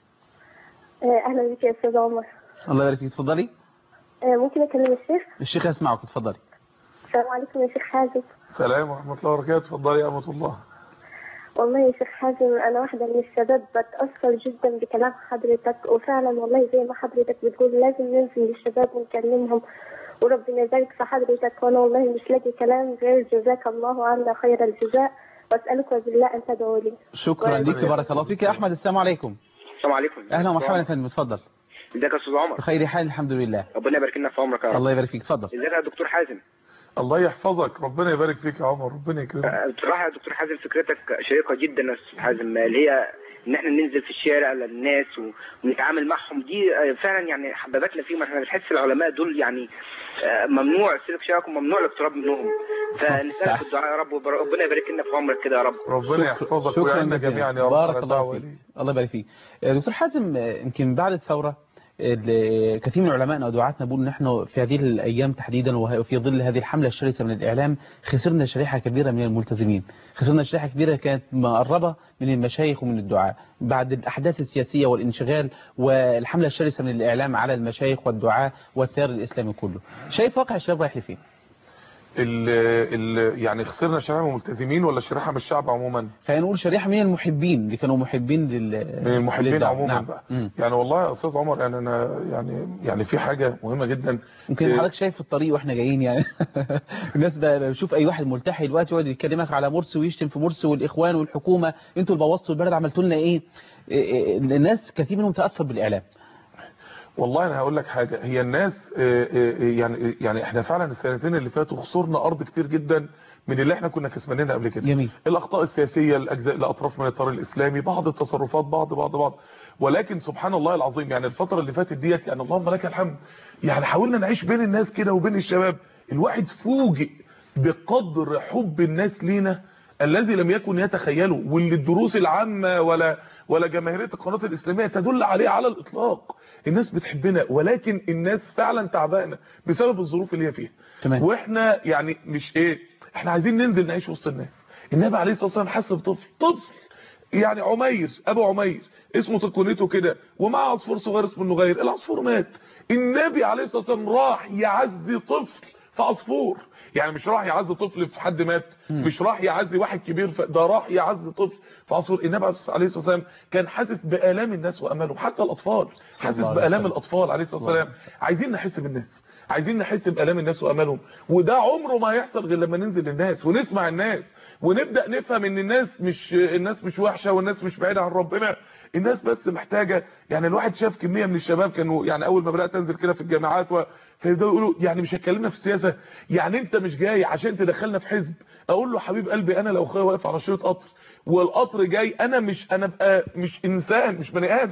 اهلا بك يا استاذ عمر. الله يبارك فيك. اتفضلي. ممكن اكلم الشيخ يسمعك. اتفضلي. السلام عليكم يا شيخ حازم. السلام ورحمه الله وبركاته. اتفضلي يا امة الله. والله يا شيخ حازم انا واحده من الشباب بتاثر جدا بكلام حضرتك، وفعلا والله زي ما حضرتك بتقول لازم ننزل للشباب ونكلمهم، وربنا يبارك في حضرتك. وانا والله مش لاقي كلام غير جزاك الله عنا خير الجزاء، واسالك بالله ان تدعوا لي. شكرا لك، بارك الله فيك. يا احمد، السلام عليكم. السلام عليكم. اهلا ومرحبا يا فندم. اتفضل. ازيك يا استاذ عمر؟ بخير حال الحمد لله. ربنا يبارك لنا في عمرك يا رب. الله يبارك فيك. اتفضل. ازيك يا دكتور حازم؟ الله يحفظك، ربنا يبارك فيك يا عمر، ربنا يكرمك. بصراحه يا دكتور حازم فكرتك شيقه جدا يا استاذ حازم، اللي هي ان احنا ننزل في الشارع للناس ونتعامل معهم، دي فعلا يعني حببتنا فيهم. احنا بنحس العلماء دول يعني ممنوع سلك شارعكم، ممنوع الاقتراب منهم، فنسالك الدعاء يا رب، وربنا يبارك لنا في عمرك كده يا رب. ربنا يحفظك ويعيننا جميعا يا رب. بارك الله فيك. الله يبارك فيك. دكتور حازم، يمكن بعد الثوره كثير من علمائنا ودعاتنا بيقولوا ان احنا في هذه الايام تحديدا وفي ظل هذه الحمله الشرسه من الاعلام خسرنا شريحه كبيره من الملتزمين، خسرنا شريحه كبيره كانت مقربه من المشايخ ومن الدعاء بعد الاحداث السياسيه والانشغال والحمله الشرسه من الاعلام على المشايخ والدعاء والتيار الاسلامي كله. شايف واقع الشباب رايح لفين؟ يعني خسرنا شريحه من الملتزمين ولا شريحه من الشعب عموما؟ خلينا نقول شريحه من المحبين اللي كانوا محبين من المحبين عموما. نعم. بقى يعني والله يا استاذ عمر يعني انا يعني في حاجه مهمه جدا. ممكن حضرتك شايف في الطريق واحنا جايين يعني الناس بشوف اي واحد ملتحي دلوقتي يقعد يكلمك على مرسي ويشتم في مرسي والاخوان والحكومه، انتوا اللي بوظتوا البلد، عملتوا لنا ايه؟ الناس كثير منهم تاثر بالاعلام. والله انا هقول لك حاجه، هي الناس يعني احنا فعلا السنتين اللي فاتوا خسرنا ارض كتير جدا من اللي احنا كنا كسبانينها قبل كده. جميل. الاخطاء السياسيه، الاطراف من التيار الاسلامي، بعض التصرفات، بعض ولكن سبحان الله العظيم يعني الفتره اللي فاتت ديت يعني اللهم لك الحمد، يعني حاولنا نعيش بين الناس كده وبين الشباب. الواحد فوجئ بقدر حب الناس لينا الذي لم يكن يتخيله، واللي الدروس العامه ولا جماهيريه القناه الاسلاميه تدل عليه على الاطلاق. الناس بتحبنا، ولكن الناس فعلا تعبانه بسبب الظروف اللي هي فيها. تمام. واحنا يعني مش احنا عايزين ننزل نعيش وسط الناس. النبي عليه الصلاه والسلام حس بطفل يعني عمير، ابو عمير اسمه تكونته كده، ومعه عصفور صغير اسمه النغير. العصفور مات، النبي عليه الصلاه والسلام راح يعزي طفل في عصفور، يعني مش راح يعزي طفل في حد مات، مش راح يعزي واحد كبير، ده راح يعزي طفل في عصفور. النبي عليه الصلاه والسلام كان حاسس بآلام الناس وامالهم، حتى الاطفال حاسس بآلام الاطفال عليه الصلاه والسلام. عايزين نحس بالناس، عايزين نحس بآلام الناس وامالهم، وده عمره ما هيحصل غير لما ننزل للناس ونسمع الناس ونبدا نفهم ان الناس مش وحشه، والناس مش بعيده عن ربنا. الناس بس محتاجه، يعني الواحد شاف كميه من الشباب كانوا يعني اول ما بدات انزل كده في الجامعات فيبداوا يقولوا يعني مش هتكلمنا في السياسه، يعني انت مش جاي عشان تدخلنا في حزب. اقول له حبيب قلبي، انا لو اخويا واقف على شريط قطر والقطر جاي، انا بقى مش انسان، مش بني ادم،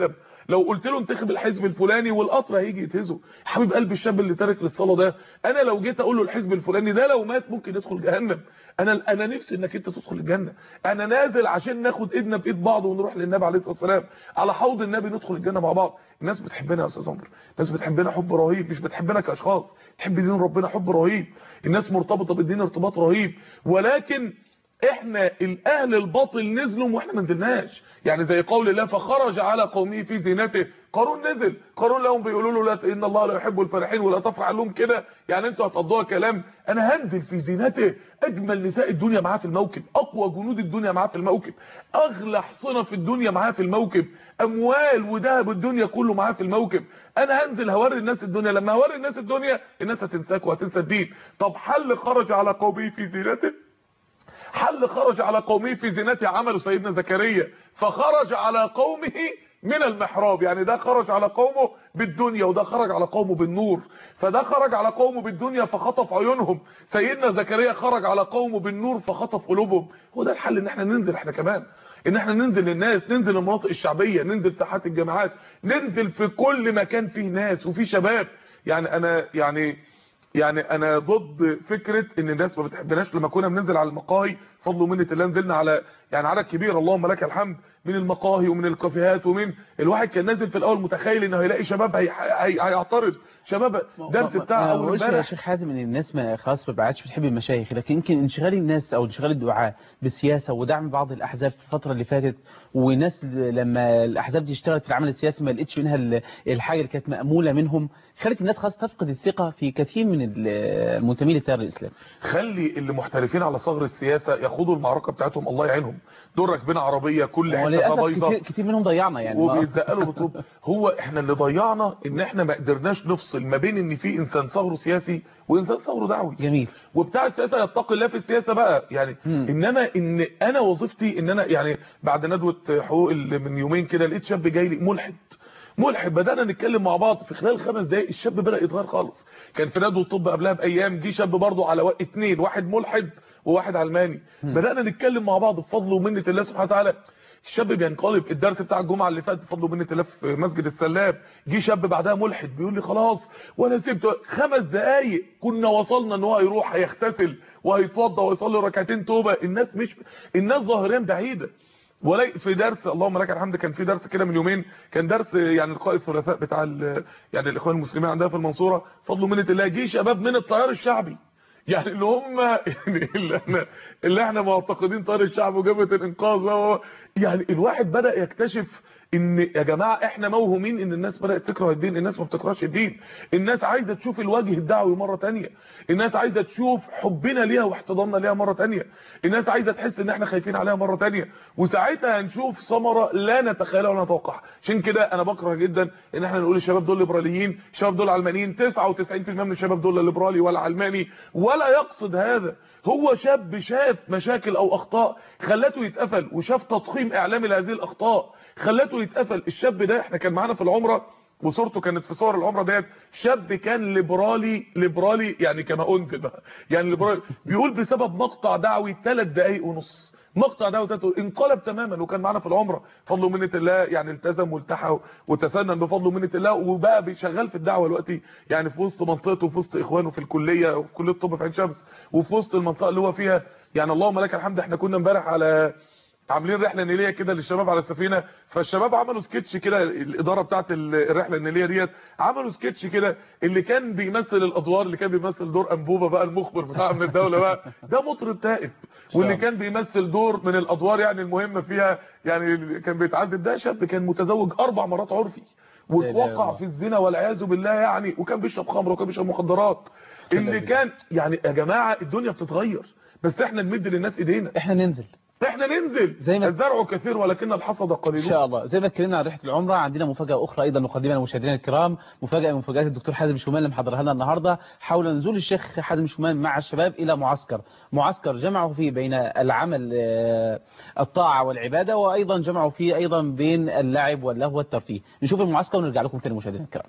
لو قلت له انتخب الحزب الفلاني والقطر هيجي يتهزه. حبيب قلب الشاب اللي تارك للصلاه ده، انا لو جيت اقول له الحزب الفلاني ده لو مات ممكن يدخل جهنم، انا نفسي انك انت تدخل الجنه، انا نازل عشان ناخد ايدنا بايد بعض ونروح للنبي عليه الصلاه والسلام على حوض النبي ندخل الجنه مع بعض. الناس بتحبنا يا استاذ عمرو، الناس بتحبنا حب رهيب، مش بتحبنا كاشخاص، تحب دين ربنا حب رهيب، الناس مرتبطه بالدين ارتباط رهيب، ولكن احنا الاهل الباطل نزلوا واحنا ما نزلناش. يعني زي قول الله فخرج على قومه في زينته، قارون نزل، قارون لهم بيقولوا له لا ان الله لا يحب الفرحين ولا تفرح لهم كده، يعني انتوا هتقضوها كلام، انا هنزل في زينته، اجمل نساء الدنيا معاه في الموكب، اقوى جنود الدنيا معاه في الموكب، اغلى حصنه في الدنيا معاه في الموكب، اموال وذهب الدنيا كله معاه في الموكب، انا هنزل هوري الناس الدنيا، لما هوري الناس الدنيا الناس هتنساك وهتنسى الدين. طب حل خرج على قومه في زينته، حل خرج على قومه في زينته عمله سيدنا زكريا، فخرج على قومه من المحراب، يعني ده خرج على قومه بالدنيا وده خرج على قومه بالنور، فده خرج على قومه بالدنيا فخطف عيونهم، سيدنا زكريا خرج على قومه بالنور فخطف قلوبهم. هو ده الحل، ان احنا ننزل احنا كمان، ان احنا ننزل للناس، ننزل المناطق الشعبيه، ننزل ساحات الجامعات، ننزل في كل مكان فيه ناس وفيه شباب. يعني انا ضد فكره ان الناس ما بتحبناش. لما كنا بننزل على المقاهي فضل ومنه الله نزلنا على يعني عدد كبير اللهم لك الحمد من المقاهي ومن الكافيهات، ومن الواحد كان نازل في الاول متخيل انه هيلاقي شباب هيعترض، شباب درس بتاع اول امبارح يا شيخ حازم ان الناس ما خلاص ما بقتش بتحب المشايخ، لكن يمكن انشغال الناس او انشغال الدعاة بالسياسه ودعم بعض الاحزاب في الفتره اللي فاتت، وناس لما الاحزاب دي اشتغلت في العمل السياسي ما لقتش منها الحاجه اللي كانت مأموله منهم، خلت الناس خلاص تفقد الثقه في كثير من المنتمين للتيار الاسلامي. خلي اللي محترفين على صغر السياسه ياخدوا المعركه بتاعتهم، الله يعينهم، دول راكبين عربيه كل حته بايظه، كتير منهم ضيعنا يعني وبيتزقلوا بطوب. هو احنا اللي ضيعنا ان احنا ما قدرناش نفصل ما بين ان في انسان صغره سياسي وانسان صغره دعوي. جميل. وبتاع السياسه يتقي الله في السياسه بقى يعني. انما ان انا وظيفتي ان انا يعني بعد ندوه حقوق من يومين كده لقيت شاب جاي لي ملحد، بدأنا نتكلم مع بعض في خلال 5 دقايق الشاب بدأ يتغير خالص. كان في ندوه الطب قبلها بايام جه شاب برضه على 2، واحد ملحد وواحد علماني، بدأنا نتكلم مع بعض بفضل ومنه الله سبحانه وتعالى. الشاب بينقلب. الدرس بتاع الجمعه اللي فات بفضل ومنه الله في مسجد السلاب، جه شاب بعدها ملحد بيقول لي خلاص وانا سبت 5 دقايق كنا وصلنا ان هو هيروح هيغتسل وهيتوضى ويصلي ركعتين توبه. الناس ظاهريا بعيده. ولا في درس اللهم لك الحمد كان في درس كده من يومين، كان درس يعني لقاء الثلاثاء بتاع يعني الاخوان المسلمين عندنا في المنصوره فضل ومنه الله، جه شباب من التيار الشعبي، يعني اللي هم يعني اللي احنا معتقدين طيار الشعب وجبهه الانقاذ. يعني الواحد بدا يكتشف ان يا جماعه احنا موهومين، ان الناس بدات تكره الدين، الناس ما بتكرهش الدين، الناس عايزه تشوف الوجه الدعوي مره ثانيه، الناس عايزه تشوف حبنا ليها واحتضاننا ليها مره ثانيه، الناس عايزه تحس ان احنا خايفين عليها مره ثانيه، وساعتها هنشوف ثمره لا نتخيلها ولا نتوقعها. عشان كده انا بكره جدا ان احنا نقول الشباب دول ليبراليين، الشباب دول علمانيين. 99% من الشباب دول لا ليبرالي ولا علماني ولا يقصد هذا. هو شاب شاف مشاكل او اخطاء خلته يتقفل، وشاف تضخيم اعلامي لهذه الاخطاء خلته يتقفل. الشاب ده احنا كان معانا في العمره وصورته كانت في صور العمره ديت، شاب كان ليبرالي يعني كما انزل بقى، يعني ليبرالي بيقول بسبب مقطع دعوي 3 دقايق ونص، مقطع دعوي انقلب تماما، وكان معانا في العمره بفضل ومنه الله، يعني التزم والتحى وتسنن بفضل ومنه الله، وبقى بيشغل في الدعوه دلوقتي يعني في وسط منطقته وفي وسط اخوانه في الكليه وفي كليه الطب في عين شمس وفي وسط المنطقه اللي هو فيها. يعني اللهم لك الحمد احنا كنا امبارح عاملين رحله نيليه كده للشباب على السفينه، فالشباب عملوا سكتش كده، الاداره بتاعه الرحله النيليه ديت عملوا سكتش كده، اللي كان بيمثل الادوار، اللي كان بيمثل دور انبوبه بقى المخبر بتاع من الدوله بقى ده مطرب تائب، واللي كان بيمثل دور من الادوار يعني المهمه فيها يعني كان بيتعذب ده شاب كان متزوج 4 مرات عرفي واتوقع في الزنا والعياذ بالله يعني، وكان بيشرب خمر وكان بيشرب مخدرات. اللي كان يعني يا جماعه الدنيا بتتغير، بس احنا نمد للناس ايدينا، احنا ننزل زي ما الزرع كثير ولكن الحصد قليل. ان شاء الله. زي ما اتكلمنا عن رحله العمره، عندنا مفاجاه اخرى ايضا نقدمها لمشاهدينا الكرام، مفاجاه من مفاجات الدكتور حازم شومان اللي محضرها لنا النهارده، حول نزول الشيخ حازم شومان مع الشباب الى معسكر جمعوا فيه بين العمل الطاعه والعباده، وايضا جمعوا فيه ايضا بين اللعب واللهو والترفيه. نشوف المعسكر ونرجع لكم تاني مشاهدينا الكرام.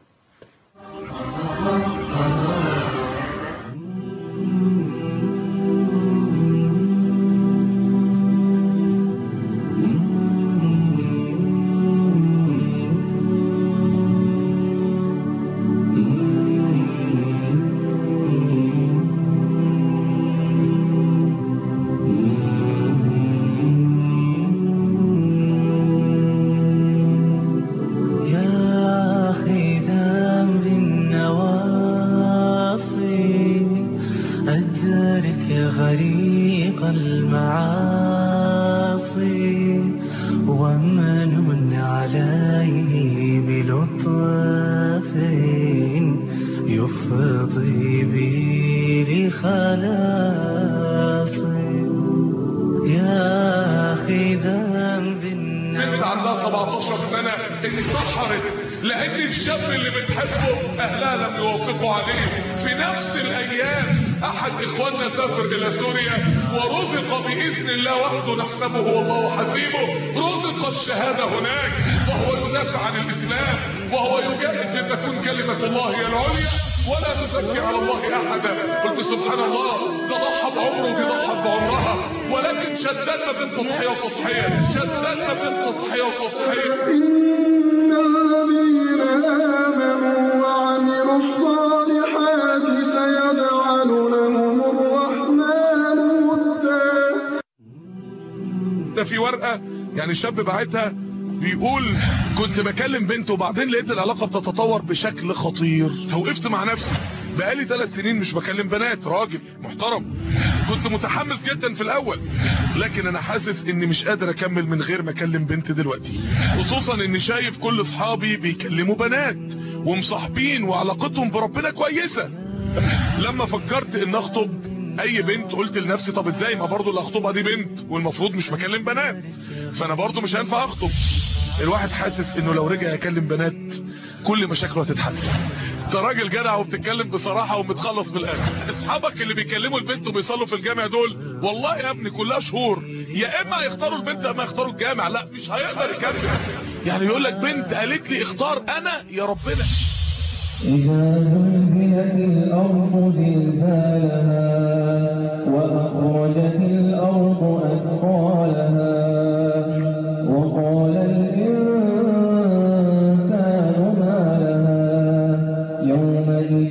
أخي ذنب بنت عندها 17 سنة انتحرت لأن الشاب اللي بتحبه أهلها لم يوافقوا عليه. في نفس الأيام أحد إخواننا سافر إلى سوريا ورزق بإذن الله وحده نحسبه والله حسيبه، رزق الشهادة هناك وهو يدافع عن الإسلام وهو يجاهد لتكون كلمة الله هي العليا ولا تزكي على الله أحدا. قلت سبحان الله، ده ضحى بعمره ودي ضحت بعمرها، ولكن شددنا بين تضحية وتضحية، شددنا بين تضحية وتضحية. إن الذين آمنوا وعملوا الصالحات سيجعل لهم الرحمن ودا. ده في ورقة يعني الشاب بعتها بيقول كنت بكلم بنته وبعدين لقيت العلاقة بتتطور بشكل خطير فوقفت مع نفسي، بقالي 3 سنين مش بكلم بنات، راجل محترم، كنت متحمس جدا في الاول لكن انا حاسس اني مش قادر اكمل من غير ما اكلم بنت دلوقتي، خصوصا اني شايف كل اصحابي بيكلموا بنات ومصاحبين وعلاقتهم بربنا كويسة. لما فكرت ان اخطب اي بنت قلت لنفسي طب ازاي، ما برضو اللي اخطبها دي بنت والمفروض مش بكلم بنات، فانا برضو مش هينفع اخطب. الواحد حاسس انه لو رجع يكلم بنات كل مشاكله هتتحل. انت راجل جدع وبتتكلم بصراحة ومتخلص بالاخر. اصحابك اللي بيكلموا البنت وبيصلوا في الجامع دول والله يا ابني كلها شهور، يا اما هيختاروا البنت يا اما يختاروا الجامع، لا مش هيقدر يكمل. يعني يقول لك بنت قالت لي اختار انا يا ربنا. إذا زلزلت الأرض زلزالها وأخرجت الأرض أثقالها وقال الإنسان ما لها يومئذ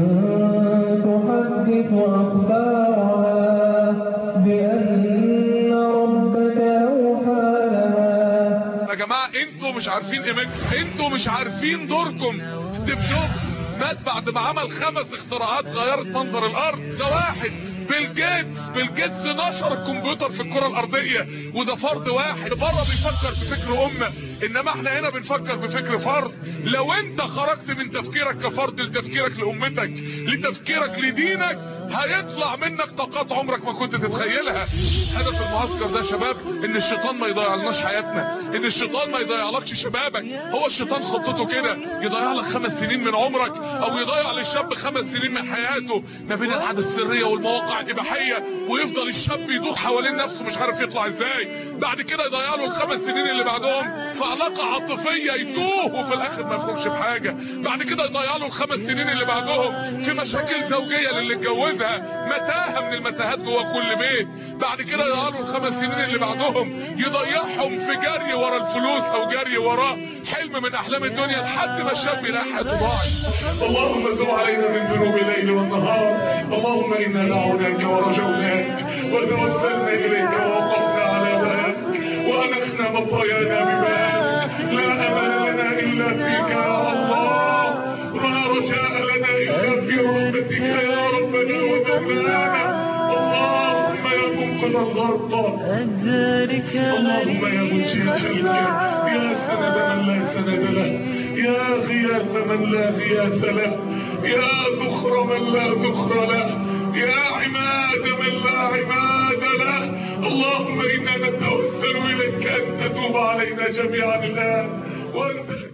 تحدث أخبارها بأن ربك أوحى لها. يا جماعة انتوا مش عارفين قيمتكم، انتوا مش عارفين دوركم. ستيف جوبز مات بعد ما عمل 5 اختراعات غيرت منظر الارض. ده واحد. بيل جيتس نشر الكمبيوتر في الكرة الارضية وده فرد واحد. بره بيفكر بفكر امة انما احنا هنا بنفكر بفكر فرد. لو انت خرجت من تفكيرك كفرد لتفكيرك لامتك لتفكيرك لدينك هيطلع منك طاقات عمرك ما كنت تتخيلها. هدف المعسكر ده يا شباب ان الشيطان ما يضيعلناش حياتنا، ان الشيطان ما يضيعلكش شبابك. هو الشيطان خطته كده، يضيع لك 5 سنين من عمرك او يضيع للشاب 5 سنين من حياته ما بين العادة السرية والمواقع الاباحية، ويفضل الشاب يدور حوالين نفسه مش عارف يطلع ازاي. بعد كده يضيع له ال5 سنين اللي بعدهم في علاقة عاطفية يتوه وفي الاخر ما يفهمش بحاجة. بعد كده يضيع له ال5 سنين اللي بعدهم في مشاكل زوجية للي اتجوزها، متاهة من المتاهات جوه كل بيت. بعد كده يضيع له ال5 سنين اللي بعدهم يضيعهم في جري ورا الفلوس او جري وراه حلم من احلام الدنيا لحد ما الشاب يلاقي حياته ضاعت. اللهم تب علينا من ذنوب الليل والنهار. اللهم انا دعوناك ورجوناك وتوسلنا اليك ووقفنا على بابك وانخنا مطايانا ببابك. لا امل لنا الا فيك يا الله، ولا رجاء لنا الا في رحمتك يا ربنا ومولانا. اللهم يا منقذ الغرقى، اللهم يا منجي الخلق، يا سند من لا سند له، يا غياث من لا غياث له، يا ذخر من لا ذخر له، يا عماد من لا عماد له. اللهم إنا نتوسل إليك أن تتوب علينا جميعا الآن وأن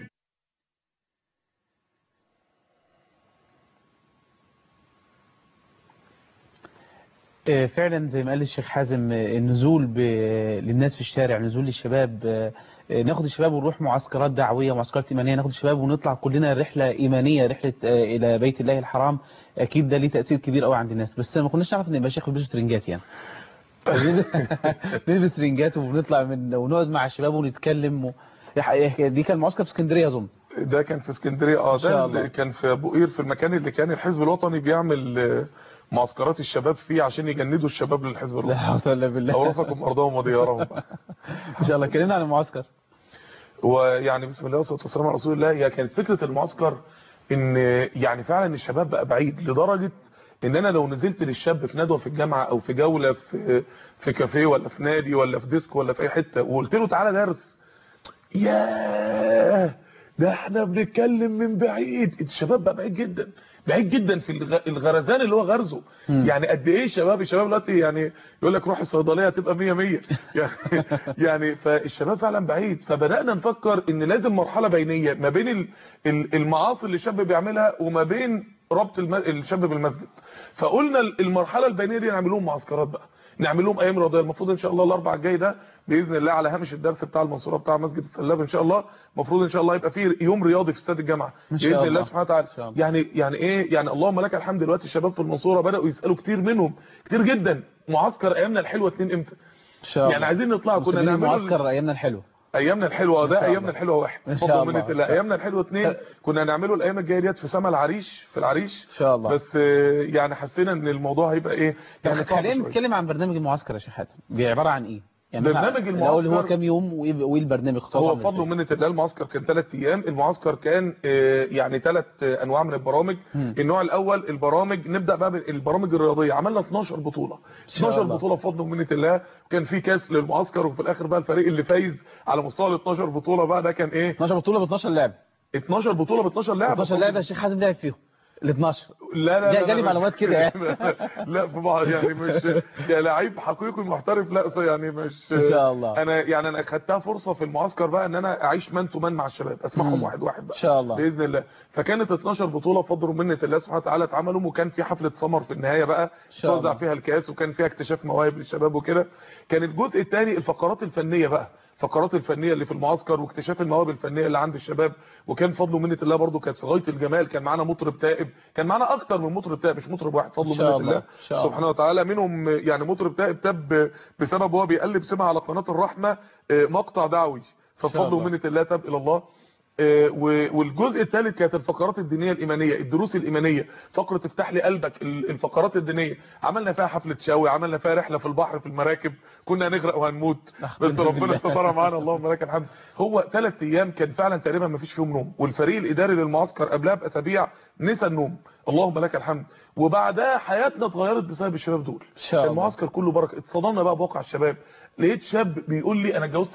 فعلا زي ما قال الشيخ حازم النزول للناس في الشارع، نزول للشباب، ناخد الشباب ونروح معسكرات دعوية معسكرات إيمانية، ناخد الشباب ونطلع كلنا رحلة إيمانية، رحلة إلى بيت الله الحرام. أكيد ده ليه تأثير كبير قوي عند الناس، بس ما كناش نعرف إن يبقى شيخ بيلبس ترنجات يعني. بنلبس ترنجات ونطلع ونقعد مع الشباب ونتكلم دي كان معسكر في اسكندرية أظن. ده كان في اسكندرية ده كان في ابو قير في المكان اللي كان الحزب الوطني بيعمل معسكرات الشباب فيه عشان يجندوا الشباب للحزب الوطني. لا حول ولا بالله. أورثكم أرضهم وديارهم. إن شاء الله. كلمنا عن المعسكر. ويعني بسم الله والصلاة والسلام على رسول الله. هي كانت فكرة المعسكر ان يعني فعلا الشباب بقى بعيد لدرجة ان انا لو نزلت للشاب في ندوة في الجامعة او في جولة في كافيه ولا في نادي ولا في ديسك ولا في اي حتة وقلت له تعالى درس، ياه ده احنا بنتكلم من بعيد. الشباب بقى بعيد جدا، بعيد جدا في الغرزان اللي هو غرزه. يعني قد ايه الشباب دلوقتي يعني يقول لك روح الصيدليه هتبقى 100 يعني فالشباب فعلا بعيد. فبدانا نفكر ان لازم مرحله بينيه ما بين المعاصي اللي الشاب بيعملها وما بين ربط الشاب بالمسجد. فقلنا المرحله البينيه دي نعمل لهم معسكرات بقى، نعمل لهم ايام رياضيه. المفروض ان شاء الله الاربعاء الجاي ده باذن الله على هامش الدرس بتاع المنصوره بتاع مسجد السلاب ان شاء الله، المفروض ان شاء الله يبقى فيه يوم رياضي في استاد الجامعه باذن الله سبحانه وتعالى. يعني ايه يعني اللهم لك الحمد. دلوقتي الشباب في المنصوره بداوا يسالوا كتير منهم كتير جدا معسكر ايامنا الحلوه 2 امتى؟ ان شاء الله يعني عايزين نطلع. كنا نعمل معسكر ايامنا الحلوه، ايامنا الحلوه ده ايامنا الحلوه 1 بفضل منه الله. ايامنا الحلوه 2 كنا نعمله الايام الجايه ديت في سما العريش في العريش ان شاء الله. بس يعني حسينا ان الموضوع هيبقى ايه يعني خلينا نتكلم عن برنامج المعسكر يا شيخ حاتم. عباره عن ايه يعني؟ برنامج المعسكر هو كام يوم وايه البرنامج؟ هو بفضل ومنه الله المعسكر كان 3 ايام. المعسكر كان يعني 3 انواع من البرامج. النوع الاول البرامج نبدا بقى بالبرامج الرياضيه. عملنا 12 بطوله 12 بطوله بفضل ومنه الله. وكان في كاس للمعسكر وفي الاخر بقى الفريق اللي فايز على مستوى ال 12 بطوله بقى ده كان ايه 12 بطوله ب 12 لاعب 12 بطوله ب 12 لاعب 12 لاعب. الشيخ حازم لعب فيهم ال 12. لا جالي معلومات كده يعني. لا في بعض يعني مش لعيب حقيقي محترف لا يعني مش ان شاء الله. انا اخدتها فرصه في المعسكر بقى ان انا اعيش مان تو مان مع الشباب اسمعهم واحد واحد بقى ان شاء الله باذن الله. فكانت 12 بطوله بفضل ومنه الله سبحانه وتعالى اتعملوا. وكان في حفله سمر في النهايه بقى توزع فيها الكاس وكان فيها اكتشاف مواهب للشباب وكده. كان الجزء الثاني الفقرات الفنيه بقى، الفقرات الفنيه اللي في المعسكر واكتشاف المواهب الفنيه اللي عند الشباب. وكان فضل ومنه الله برضو كانت في غايه الجمال. كان معانا مطرب تائب، كان معانا اكتر من مطرب تائب مش مطرب واحد فضل ومنه الله سبحانه وتعالى. منهم يعني مطرب تائب تاب بسبب هو بيقلب سمع على قناه الرحمه مقطع دعوي فبفضل ومنه الله تاب الى الله. والجزء الثالث كانت الفقرات الدينيه الايمانيه، الدروس الايمانيه، فقره افتح لي قلبك، الفقرات الدينيه. عملنا فيها حفله شاوي، عملنا فيها رحله في البحر في المراكب، كنا هنغرق وهنموت بس ربنا استر معانا اللهم لك الحمد. هو 3 ايام كان فعلا تقريبا ما فيش فيهم نوم. والفريق الاداري للمعسكر قبلها باسابيع نسى النوم اللهم لك الحمد. وبعدها حياتنا اتغيرت بسبب الشباب دول. المعسكر كله بركه. اتصدمنا بقى بواقع الشباب. لقيت شاب بيقول لي انا اتجوزت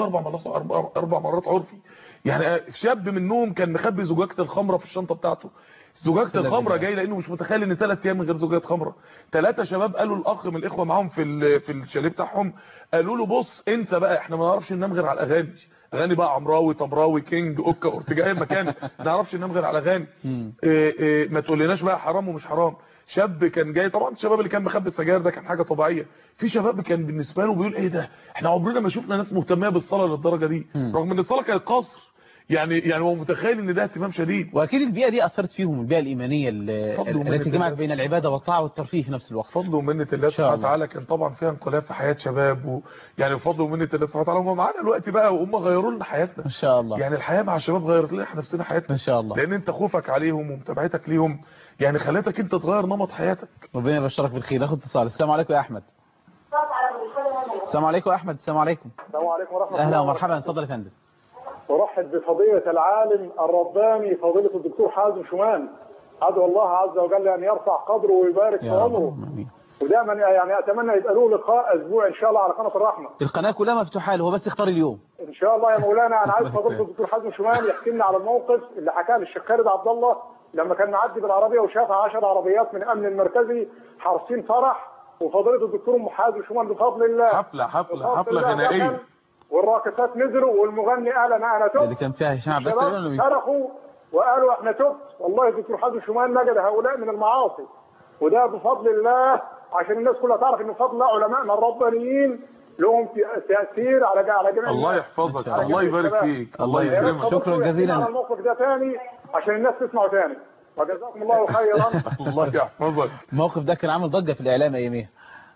4 مرات عرفي. يعني شاب منهم كان مخبي زجاجه الخمره في الشنطه بتاعته. زجاجه الخمره جاي لانه مش متخيل ان 3 ايام من غير زجاجه خمره. 3 شباب قالوا الاخ من الاخوه معاهم في الشاليه بتاعهم قالوا له بص انسى بقى احنا ما نعرفش ننام غير على الاغاني. اغاني بقى عمراوي طمراوي كينج اوكا اورتيجا اي مكان ما نعرفش ننام غير على اغاني. ما تقولناش بقى حرام ومش حرام. شاب كان جاي طبعا الشباب اللي كان مخبي السجاير ده كان حاجه طبيعيه. في شباب كان بالنسبه له بيقول ايه ده احنا عمرنا ما شفنا ناس مهتمه بالصلاه للدرجه دي رغم ان الصلاه كانت قصر. يعني هو متخيل ان ده اهتمام شديد. واكيد البيئه دي اثرت فيهم، البيئه الايمانيه التي جمعت بين العباده والطاعه والترفيه في نفس الوقت. فضل ومنه الله سبحانه وتعالى كان طبعا فيها انقلاب في حياه شباب يعني بفضل ومنه الله سبحانه وتعالى هم معانا دلوقتي بقى وهم غيروا لنا حياتنا ان شاء الله. يعني الحياه مع الشباب غيرت لنا احنا نفسنا حياتنا ان شاء الله. لان انت خوفك عليهم ومتابعتك ليهم يعني خلتك انت تغير نمط حياتك. ربنا يبشرك بالخير. ناخد اتصال. السلام عليكم يا احمد. السلام عليكم يا احمد. السلام عليكم. السلام عليكم ورحمه الله. اهلا ومرحبا. اتفضل يا فندم. ارحب بفضيله العالم الرباني فضيله الدكتور حازم شومان. ادعو الله عز وجل ان يرفع قدره ويبارك في عمره ودائما يعني اتمنى يبقى له لقاء اسبوعي ان شاء الله على قناه الرحمه. القناه كلها مفتوحه له هو بس يختار اليوم ان شاء الله يا مولانا. انا عايز فضيله الدكتور حازم شومان يحكي لنا على الموقف اللي حكاه للشيخ خالد عبد الله لما كان معدي بالعربيه وشاف 10 عربيات من امن المركزي حارسين فرح وفضيله الدكتور ام حازم شومان بفضل الله حفله غنائيه والراقصات نزلوا والمغني قال انا تبت. اللي كان فيها هشام عباس صرخوا وقالوا احنا تبت. والله الدكتور حازم شومان نجد هؤلاء من المعاصي وده بفضل الله عشان الناس كلها تعرف ان بفضل الله علمائنا الربانيين لهم تاثير على جميع الله يحفظك الله يبارك فيك الله يكرمك. شكرا جزيلا على الموقف ده ثاني عشان الناس تسمعه ثاني وجزاكم الله خيرا. الله يحفظك. الموقف ده كان عامل ضجه في الاعلام اياميها.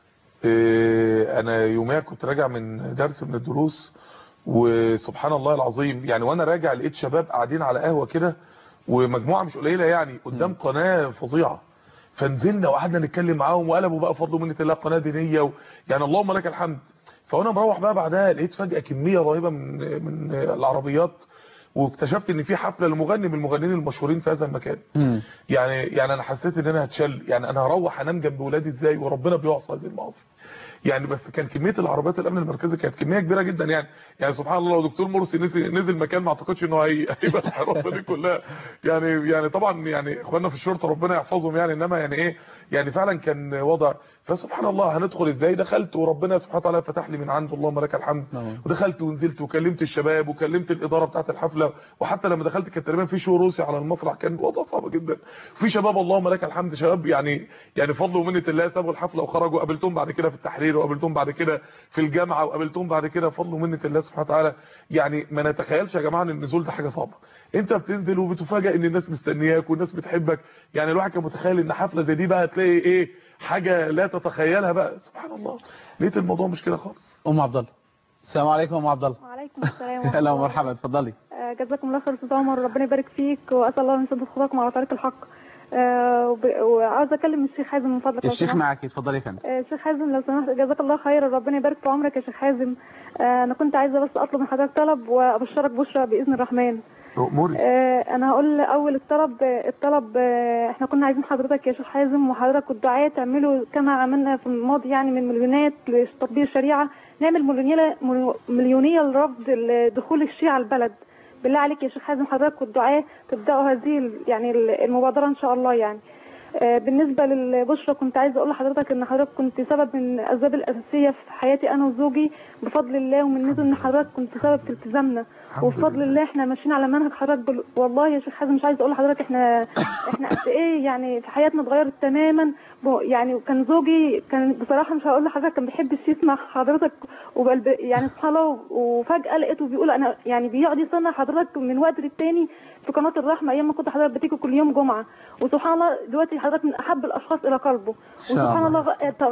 انا يوميها كنت راجع من درس من الدروس وسبحان الله العظيم يعني وانا راجع لقيت شباب قاعدين على قهوه كده ومجموعه مش قليله يعني قدام قناه فظيعه. فنزلنا وقعدنا نتكلم معاهم وقلبوا بقى فضل منه الله قناه دينيه يعني اللهم لك الحمد. فانا مروح بقى بعدها لقيت فجاه كميه رهيبه من العربيات واكتشفت ان في حفله لمغني من المغنيين المشهورين في هذا المكان. يعني انا حسيت ان انا هتشل يعني انا هروح انام جنب ولادي ازاي وربنا بيعصى هذه المعاصي. يعني بس كان كميه العربيات الامن المركزي كانت كميه كبيره جدا يعني سبحان الله لو دكتور مرسي نزل مكان ما اعتقدش انه هيبقى الحراسه دي كلها يعني طبعا يعني اخواننا في الشرطه ربنا يحفظهم انما ايه يعني فعلا كان وضع. فسبحان الله هندخل ازاي؟ دخلت وربنا سبحانه وتعالى فتح لي من عنده اللهم لك الحمد. ودخلت ونزلت وكلمت الشباب وكلمت الاداره بتاعه الحفله، وحتى لما دخلت كان تقريبا في شو روسي على المسرح، كان وضع صعب جدا. في شباب اللهم لك الحمد شباب يعني فضل ومنه الله سابوا الحفله وخرجوا، قابلتهم بعد كده في التحرير وقابلتهم بعد كده في الجامعه وقابلتهم بعد كده فضل ومنه الله سبحانه وتعالى. يعني ما نتخيلش يا جماعه ان النزول ده حاجه صعبه. انت بتنزل وبتفاجئ ان الناس مستنياك والناس بتحبك. يعني الواحد كان متخيل ان حفله زي دي بقى هتلاقي ايه حاجه لا تتخيلها بقى. سبحان الله لقيت الموضوع مش كده خالص. عبد الله السلام عليكم ام عبد الله. وعليكم السلام اهلا ومرحبا اتفضلي. جزاكم الله خير استاذ عمر، ربنا يبارك فيك، واسال الله ان يثبت خطاكم على طريق الحق. وعاوز اكلم الشيخ حازم من فضلك. الشيخ معاكي اتفضلي يا فندم. الشيخ حازم لو سمحت جزاك الله خير، ربنا يبارك في عمرك يا شيخ حازم. انا كنت عايزه بس اطلب من حضرتك طلب وابشرك بشرى باذن الرحمن. انا هقول اول الطلب احنا كنا عايزين حضرتك يا شيخ حازم وحضرتك والدعاء تعملوا كما عملنا في الماضي يعني من مليونات لتطبيق الشريعه، نعمل مليونيه لرفض دخول الشيعة البلد. بالله عليك يا شيخ حازم حضرتك والدعاء تبداوا هذه يعني المبادره ان شاء الله. يعني بالنسبه للبشرى كنت عايزه اقول لحضرتك ان حضرتك كنت سبب من الاسباب الاساسيه في حياتي انا وزوجي بفضل الله، ومنته ان حضرتك كنت سبب في التزامنا، وبفضل الله احنا ماشيين على منهج حضرتك. والله يا شيخ حازم مش عايزه اقول لحضرتك احنا قد ايه يعني في حياتنا اتغيرت تماما. يعني كان زوجي كان بصراحه مش هقول لحضرتك كان بيحب يسمع حضرتك يعني سبحان الله، وفجاه لقيته بيقول انا يعني بيقعد يسمع حضرتك من وقت للتاني في قناه الرحمه ايام ما كنت حضرتك بتيجي كل يوم جمعه. وسبحان الله دلوقتي حضرتك من احب الاشخاص الى قلبه، وسبحان الله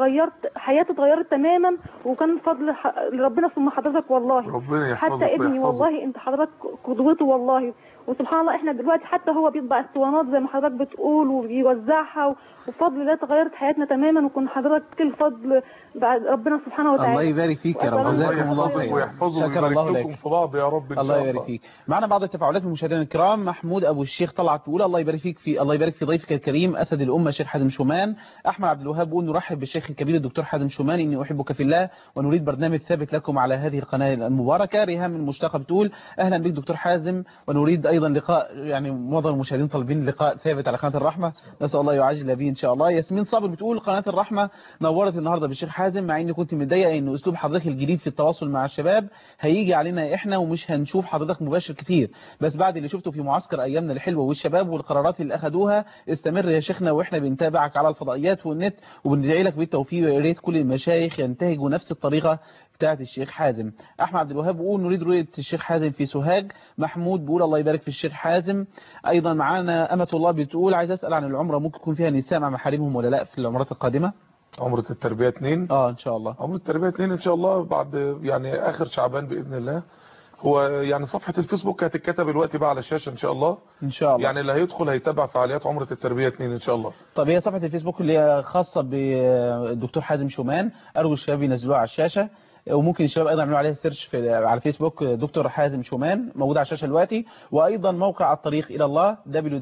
حياتي اتغيرت تماما، وكان فضل ربنا ثم حضرتك والله. حتى ابني والله انت حضرتك قدوته والله. وسبحان الله احنا دلوقتي حتى هو بيطبع اسطوانات زي ما حضرتك بتقول وبيوزعها، وبفضل الله تغيرت حياتنا تماما، وكن حضرتك الفضل بعد ربنا سبحانه وتعالى. الله يبارك فيك يا رب، جزاكم الله خير ويحفظكم ويبارك لكم في بعض يا رب ان شاء الله. الله يبارك فيك. معنا بعض التفاعلات من مشاهدينا الكرام. محمود ابو الشيخ طلعت بيقول الله يبارك فيك الله يبارك في ضيفك الكريم اسد الامه الشيخ حازم شومان. احمد عبد الوهاب بيقول نرحب بالشيخ الكبير الدكتور حازم شومان، اني احبك في الله ونريد برنامج ثابت لكم على هذه القناه المباركه. ريهام المشتاقه بتقول اهلا بك دكتور حازم، ونريد ايضا لقاء، يعني معظم المشاهدين طالبين لقاء ثابت على قناه الرحمه، نسال الله يعجل به ان شاء الله. ياسمين صابر بتقول قناه الرحمه نورت النهارده بالشيخ حازم، مع اني كنت متضايقه ان اسلوب حضرتك الجديد في التواصل مع الشباب هيجي علينا احنا ومش هنشوف حضرتك مباشر كتير، بس بعد اللي شفته في معسكر ايامنا الحلوه والشباب والقرارات اللي اخذوها استمر يا شيخنا، واحنا بنتابعك على الفضائيات والنت وبندعي لك بالتوفيق، ويا ريت كل المشايخ ينتهجوا نفس الطريقه بتاعت الشيخ حازم. احمد عبد الوهاب بيقول نريد رؤيه الشيخ حازم في سوهاج. محمود بيقول الله يبارك في الشيخ حازم. ايضا معانا امه الله بتقول عايز اسال عن العمره، ممكن يكون فيها نساء مع محارمهم ولا لا في العمرات القادمه؟ عمره التربيه 2 ان شاء الله. عمره التربيه 2 ان شاء الله بعد يعني اخر شعبان باذن الله. هو يعني صفحه الفيسبوك هتتكتب الوقت بقى على الشاشه ان شاء الله. ان شاء الله. يعني اللي هيدخل هيتابع فعاليات عمره التربيه 2 ان شاء الله. طب هي صفحه الفيسبوك اللي هي خاصه بالدكتور حازم شومان، ارجو الشباب ينزلوها على الشاشه، وممكن الشباب ايضا يعملوا عليها سيرش على فيسبوك دكتور حازم شومان موجود على الشاشه دلوقتي. وايضا موقع الطريق الى الله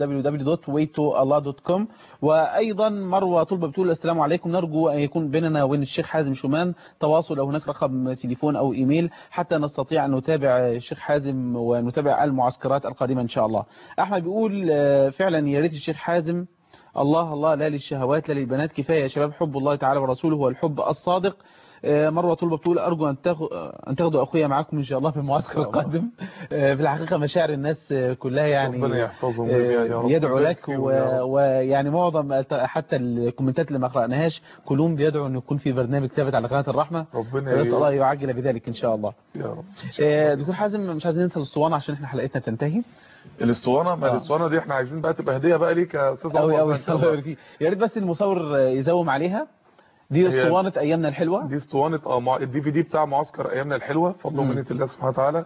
www.waytoallah.com. وايضا مروه طلبه بتقول السلام عليكم، نرجو ان يكون بيننا وبين الشيخ حازم شومان تواصل او هناك رقم تليفون او ايميل حتى نستطيع ان نتابع الشيخ حازم ونتابع المعسكرات القادمه ان شاء الله. احمد بيقول فعلا يا ريت الشيخ حازم الله لا للشهوات لا للبنات، كفايه يا شباب حب الله تعالى ورسوله هو الحب الصادق. مروه طلبه بتقول ارجو ان تاخدوا اخويا معاكم ان شاء الله في المعسكر القادم. في الحقيقه مشاعر الناس كلها يعني ربنا يحفظهم يدعو لك، ويعني معظم حتى الكومنتات اللي ما قرأناهاش كلهم بيدعوا انه يكون في برنامج ثابت على قناه الرحمه، بس الله يعجل بذلك ان شاء الله. يا رب. دكتور حازم مش عايزين ننسى الاسطوانه عشان احنا حلقتنا تنتهي. الاسطوانه ما الاسطوانه دي احنا عايزين بقى تبقى هديه بقى ليك يا استاذ عمر. يا ريت بس المصور يزوم عليها. دي اسطوانه ايامنا الحلوه، دي اسطوانه الدي في دي بتاع معسكر ايامنا الحلوه بفضل ومنه الله سبحانه وتعالى.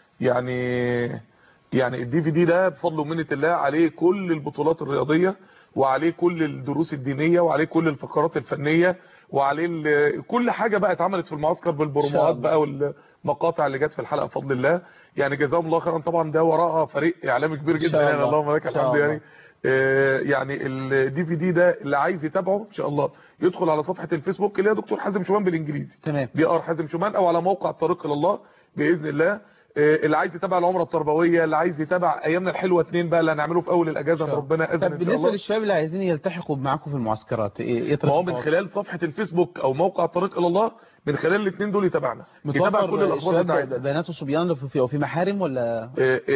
يعني الدي في دي ده بفضل ومنه الله عليه كل البطولات الرياضيه، وعليه كل الدروس الدينيه، وعليه كل الفقرات الفنيه، وعليه كل حاجه بقى اتعملت في المعسكر بالبروموات بقى والمقاطع اللي جت في الحلقه بفضل الله. يعني جزاهم الله خيرا. طبعا ده وراها فريق اعلامي كبير جدا يعني اللهم لك الحمد. يعني يعني الدي في دي ده اللي عايز يتابعه ان شاء الله يدخل على صفحه الفيسبوك اللي هي دكتور حازم شومان بالانجليزي، تمام، DR حازم شومان، او على موقع الطريق الى الله باذن الله. اللي عايز يتابع العمره التربويه، اللي عايز يتابع ايامنا الحلوه 2 بقى اللي هنعمله في اول الاجازه ربنا اذن ان شاء الله. بالنسبه للشباب اللي عايزين يلتحقوا معاكم في المعسكرات ايه ما هو من خلال صفحه الفيسبوك او موقع الطريق الى الله، من خلال الاثنين دول يتابعنا، يتابع كل الاخبار بتاعتنا. بنات وصبيان في محارم ولا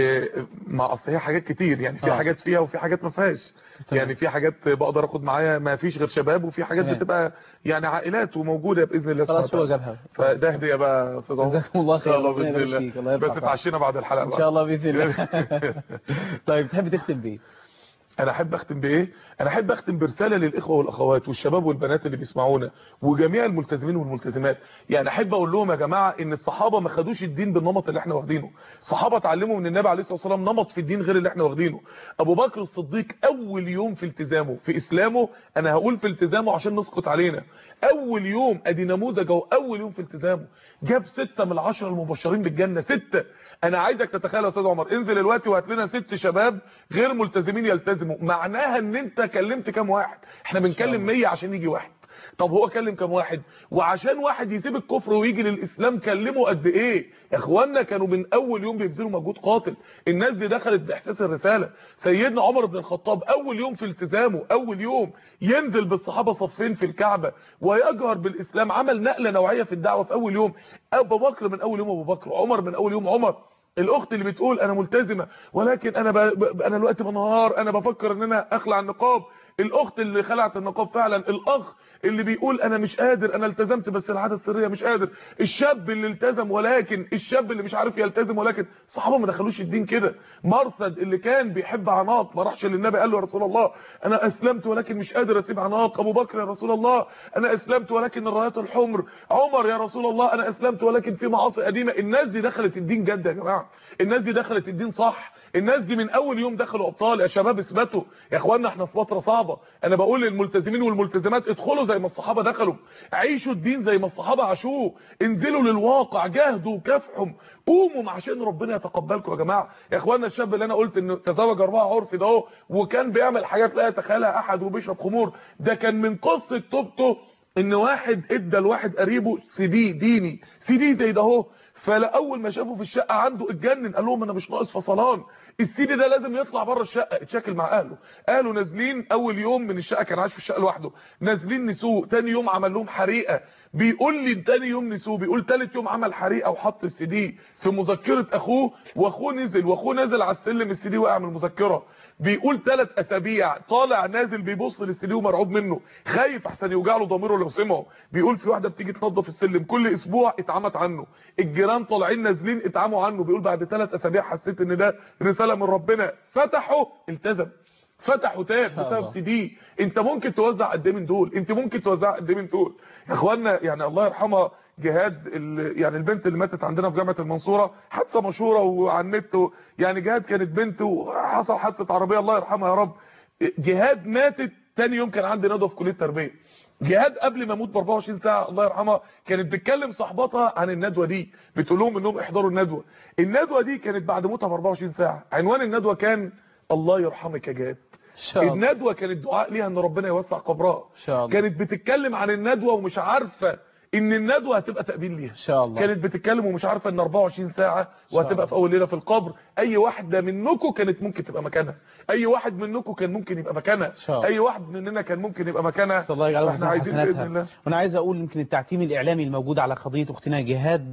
ما اصل هي حاجات كتير يعني، في حاجات فيها وفي حاجات ما فيهاش يعني، في حاجات بقدر اخد معايا ما فيش غير شباب، وفي حاجات بتبقى يعني عائلات وموجوده باذن الله سبحانه وتعالى. خلاص هو جابها، فده هديه بقى يا استاذ عمر. جزاكم الله خير، الله باذن الله، بس اتعشينا بعد الحلقه ان شاء الله باذن الله. طيب تحب تختم بايه؟ انا احب اختم بايه؟ انا احب اختم برساله للاخوه والاخوات والشباب والبنات اللي بيسمعونا وجميع الملتزمين والملتزمات. يعني احب اقول لهم يا جماعه ان الصحابه ما خدوش الدين بالنمط اللي احنا واخدينه، الصحابه اتعلموا من النبي عليه الصلاه والسلام نمط في الدين غير اللي احنا واخدينه. ابو بكر الصديق اول يوم في التزامه في اسلامه، انا هقول في التزامه عشان نسقط علينا، اول يوم ادي نموذج، او اول يوم في التزامه جاب 6 من 10 المبشرين بالجنه، 6. انا عايزك تتخيل يا استاذ عمر، انزل دلوقتي وهات لنا 6 شباب غير ملتزمين يلتزموا، معناها ان انت كلمت كام واحد؟ احنا بنكلم 100 عشان يجي واحد. طب هو كلم كام واحد؟ وعشان واحد يسيب الكفر ويجي للاسلام كلمه قد ايه؟ يا اخوانا كانوا من اول يوم بيبذلوا مجهود قاتل، الناس دي دخلت باحساس الرساله. سيدنا عمر بن الخطاب اول يوم في التزامه، اول يوم ينزل بالصحابه صفين في الكعبه ويجهر بالاسلام، عمل نقله نوعيه في الدعوه في اول يوم. ابو بكر من اول يوم ابو بكر، عمر من اول يوم عمر. الاخت اللي بتقول انا ملتزمه ولكن انا الوقت بنهار انا بفكر ان انا اخلع النقاب، الاخت اللي خلعت النقاب فعلا، الاخ اللي بيقول انا مش قادر، انا التزمت بس العاده السريه مش قادر، الشاب اللي التزم ولكن الشاب اللي مش عارف يلتزم، ولكن الصحابه ما دخلوش الدين كده. مرثد اللي كان بيحب عناق ما راحش للنبي قال له يا رسول الله انا اسلمت ولكن مش قادر اسيب عناق. ابو بكر يا رسول الله انا اسلمت ولكن الرايات الحمر. عمر يا رسول الله انا اسلمت ولكن في معاصي قديمه. الناس دي دخلت الدين جد يا جماعه، الناس دي دخلت الدين صح، الناس دي من اول يوم دخلوا ابطال. يا شباب اثبتوا يا اخوانا، احنا في فتره صعبه. انا بقول للملتزمين والملتزمات ادخلوا زي ما الصحابه دخلوا، عيشوا الدين زي ما الصحابه عاشوه، انزلوا للواقع، جاهدوا كافحوا، قوموا عشان ربنا يتقبلكم يا جماعه. يا اخوانا الشاب اللي انا قلت انه تزوج 4 عرف ده اهو، وكان بيعمل حاجات لا يتخيلها احد وبيشرب خمور، ده كان من قصه توبته ان واحد ادى لواحد قريبه CD ديني، CD زي ده اهو، فاول ما شافه في الشقه عنده اتجنن، قال لهم انا مش ناقص فصلان، السيدي ده لازم يطلع بره الشقه. اتشاكل مع اهله، قالوا نازلين اول يوم من الشقه، كان عايش في الشقه لوحده، نازلين نسوق، تاني يوم عمل لهم حريقه، بيقول لي تاني يوم نسوق، بيقول تالت يوم عمل حريقه وحط السي في مذكره اخوه، واخوه نزل على السلم، السي وقع من المذكره. بيقول 3 اسابيع طالع نازل بيبص للسي ومرعوب منه، خايف احسن يوجع له ضميره لو سمعه. بيقول في واحده بتيجي تنظف السلم كل اسبوع اتعمت عنه، الجيران طالعين نازلين اتعموا عنه. بيقول بعد 3 اسابيع حسيت ان ده رساله من ربنا، فتحوا التزم، فتحوا تاب بسبب CD. انت ممكن توزع قد ايه من دول؟ انت ممكن توزع قد ايه من دول يا اخوانا؟ يعني الله يرحمها جهاد، يعني البنت اللي ماتت عندنا في جامعه المنصوره، حادثه مشهوره وعلى النت، يعني جهاد كانت بنت وحصل حادثه عربيه، الله يرحمها يا رب. جهاد ماتت تاني يوم كان عندي ندوه في كليه التربيه. جهاد قبل ما اموت ب 24 ساعه الله يرحمها كانت بتكلم صاحباتها عن الندوه دي، بتقول لهم انهم يحضروا الندوه. الندوه دي كانت بعد موتها ب 24 ساعه، عنوان الندوه كان الله يرحمك يا جهاد. الندوه كانت دعاء ليها ان ربنا يوسع قبرها، كانت بتتكلم عن الندوه ومش عارفه ان الندوه هتبقى تقبيل ليها، ان شاء الله كانت بتتكلم ومش عارفه ان 24 ساعه وهتبقى في اول ليله في القبر. اي واحده منكم كانت ممكن تبقى مكانها، اي واحد منكم كان ممكن يبقى مكانها، اي واحد مننا كان ممكن يبقى مكانها. الله يجعله احنا عايزين باذن الله. وانا عايز اقول يمكن التعتيم الاعلامي الموجود على قضيه اختنا جهاد،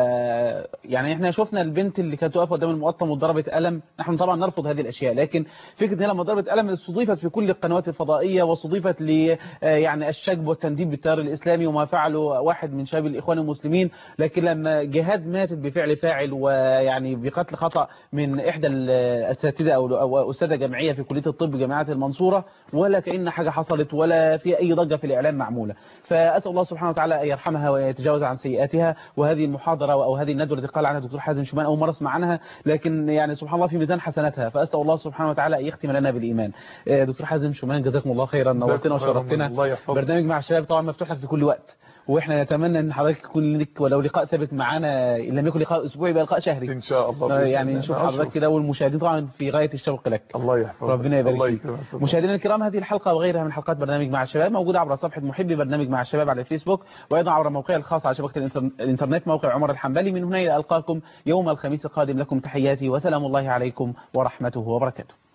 ويعني احنا شفنا البنت اللي كانت واقفه قدام المقطم وضربت قلم، نحن طبعا نرفض هذه الاشياء، لكن فكره ان لما ضربت قلم استضيفت في كل القنوات الفضائيه، واستضيفت ل يعني الشجب والتنديد بالتيار الاسلامي وما فعله واحد من شباب الاخوان المسلمين. لكن لما جهاد ماتت بفعل فاعل ويعني بقتل خطا من احدى الاساتذه او استاذه جامعيه في كليه الطب جامعه المنصوره، ولا كأن حاجه حصلت ولا في اي ضجه في الاعلام معموله. فاسال الله سبحانه وتعالى ان يرحمها ويتجاوز عن سيئاتها. وهذه المحاضره او هذه الندوه التي قال عنها الدكتور حازم شومان اول مره اسمع عنها، لكن يعني سبحان الله في ميزان حسناتها، فاسال الله سبحانه وتعالى ان يختم لنا بالايمان. دكتور حازم شومان جزاكم الله خيرا، نورتنا وشرفتنا. برنامج مع الشباب طبعا مفتوح لك في كل وقت، واحنا نتمنى ان حضرتك يكون لك ولو لقاء ثابت معانا، ان لم يكن لقاء اسبوعي يبقى لقاء شهري ان شاء الله. يعني نشوف حضرتك كده، والمشاهدين طبعا في غايه الشوق لك. الله يحفظك، ربنا يبارك فيك. الله مشاهدينا الكرام، هذه الحلقه وغيرها من حلقات برنامج مع الشباب موجوده عبر صفحه محبي برنامج مع الشباب على الفيسبوك، وايضا عبر موقعي الخاص على شبكه الانترنت موقع عمر الحنبلي. من هنا الى القاكم يوم الخميس القادم، لكم تحياتي وسلام الله عليكم ورحمته وبركاته.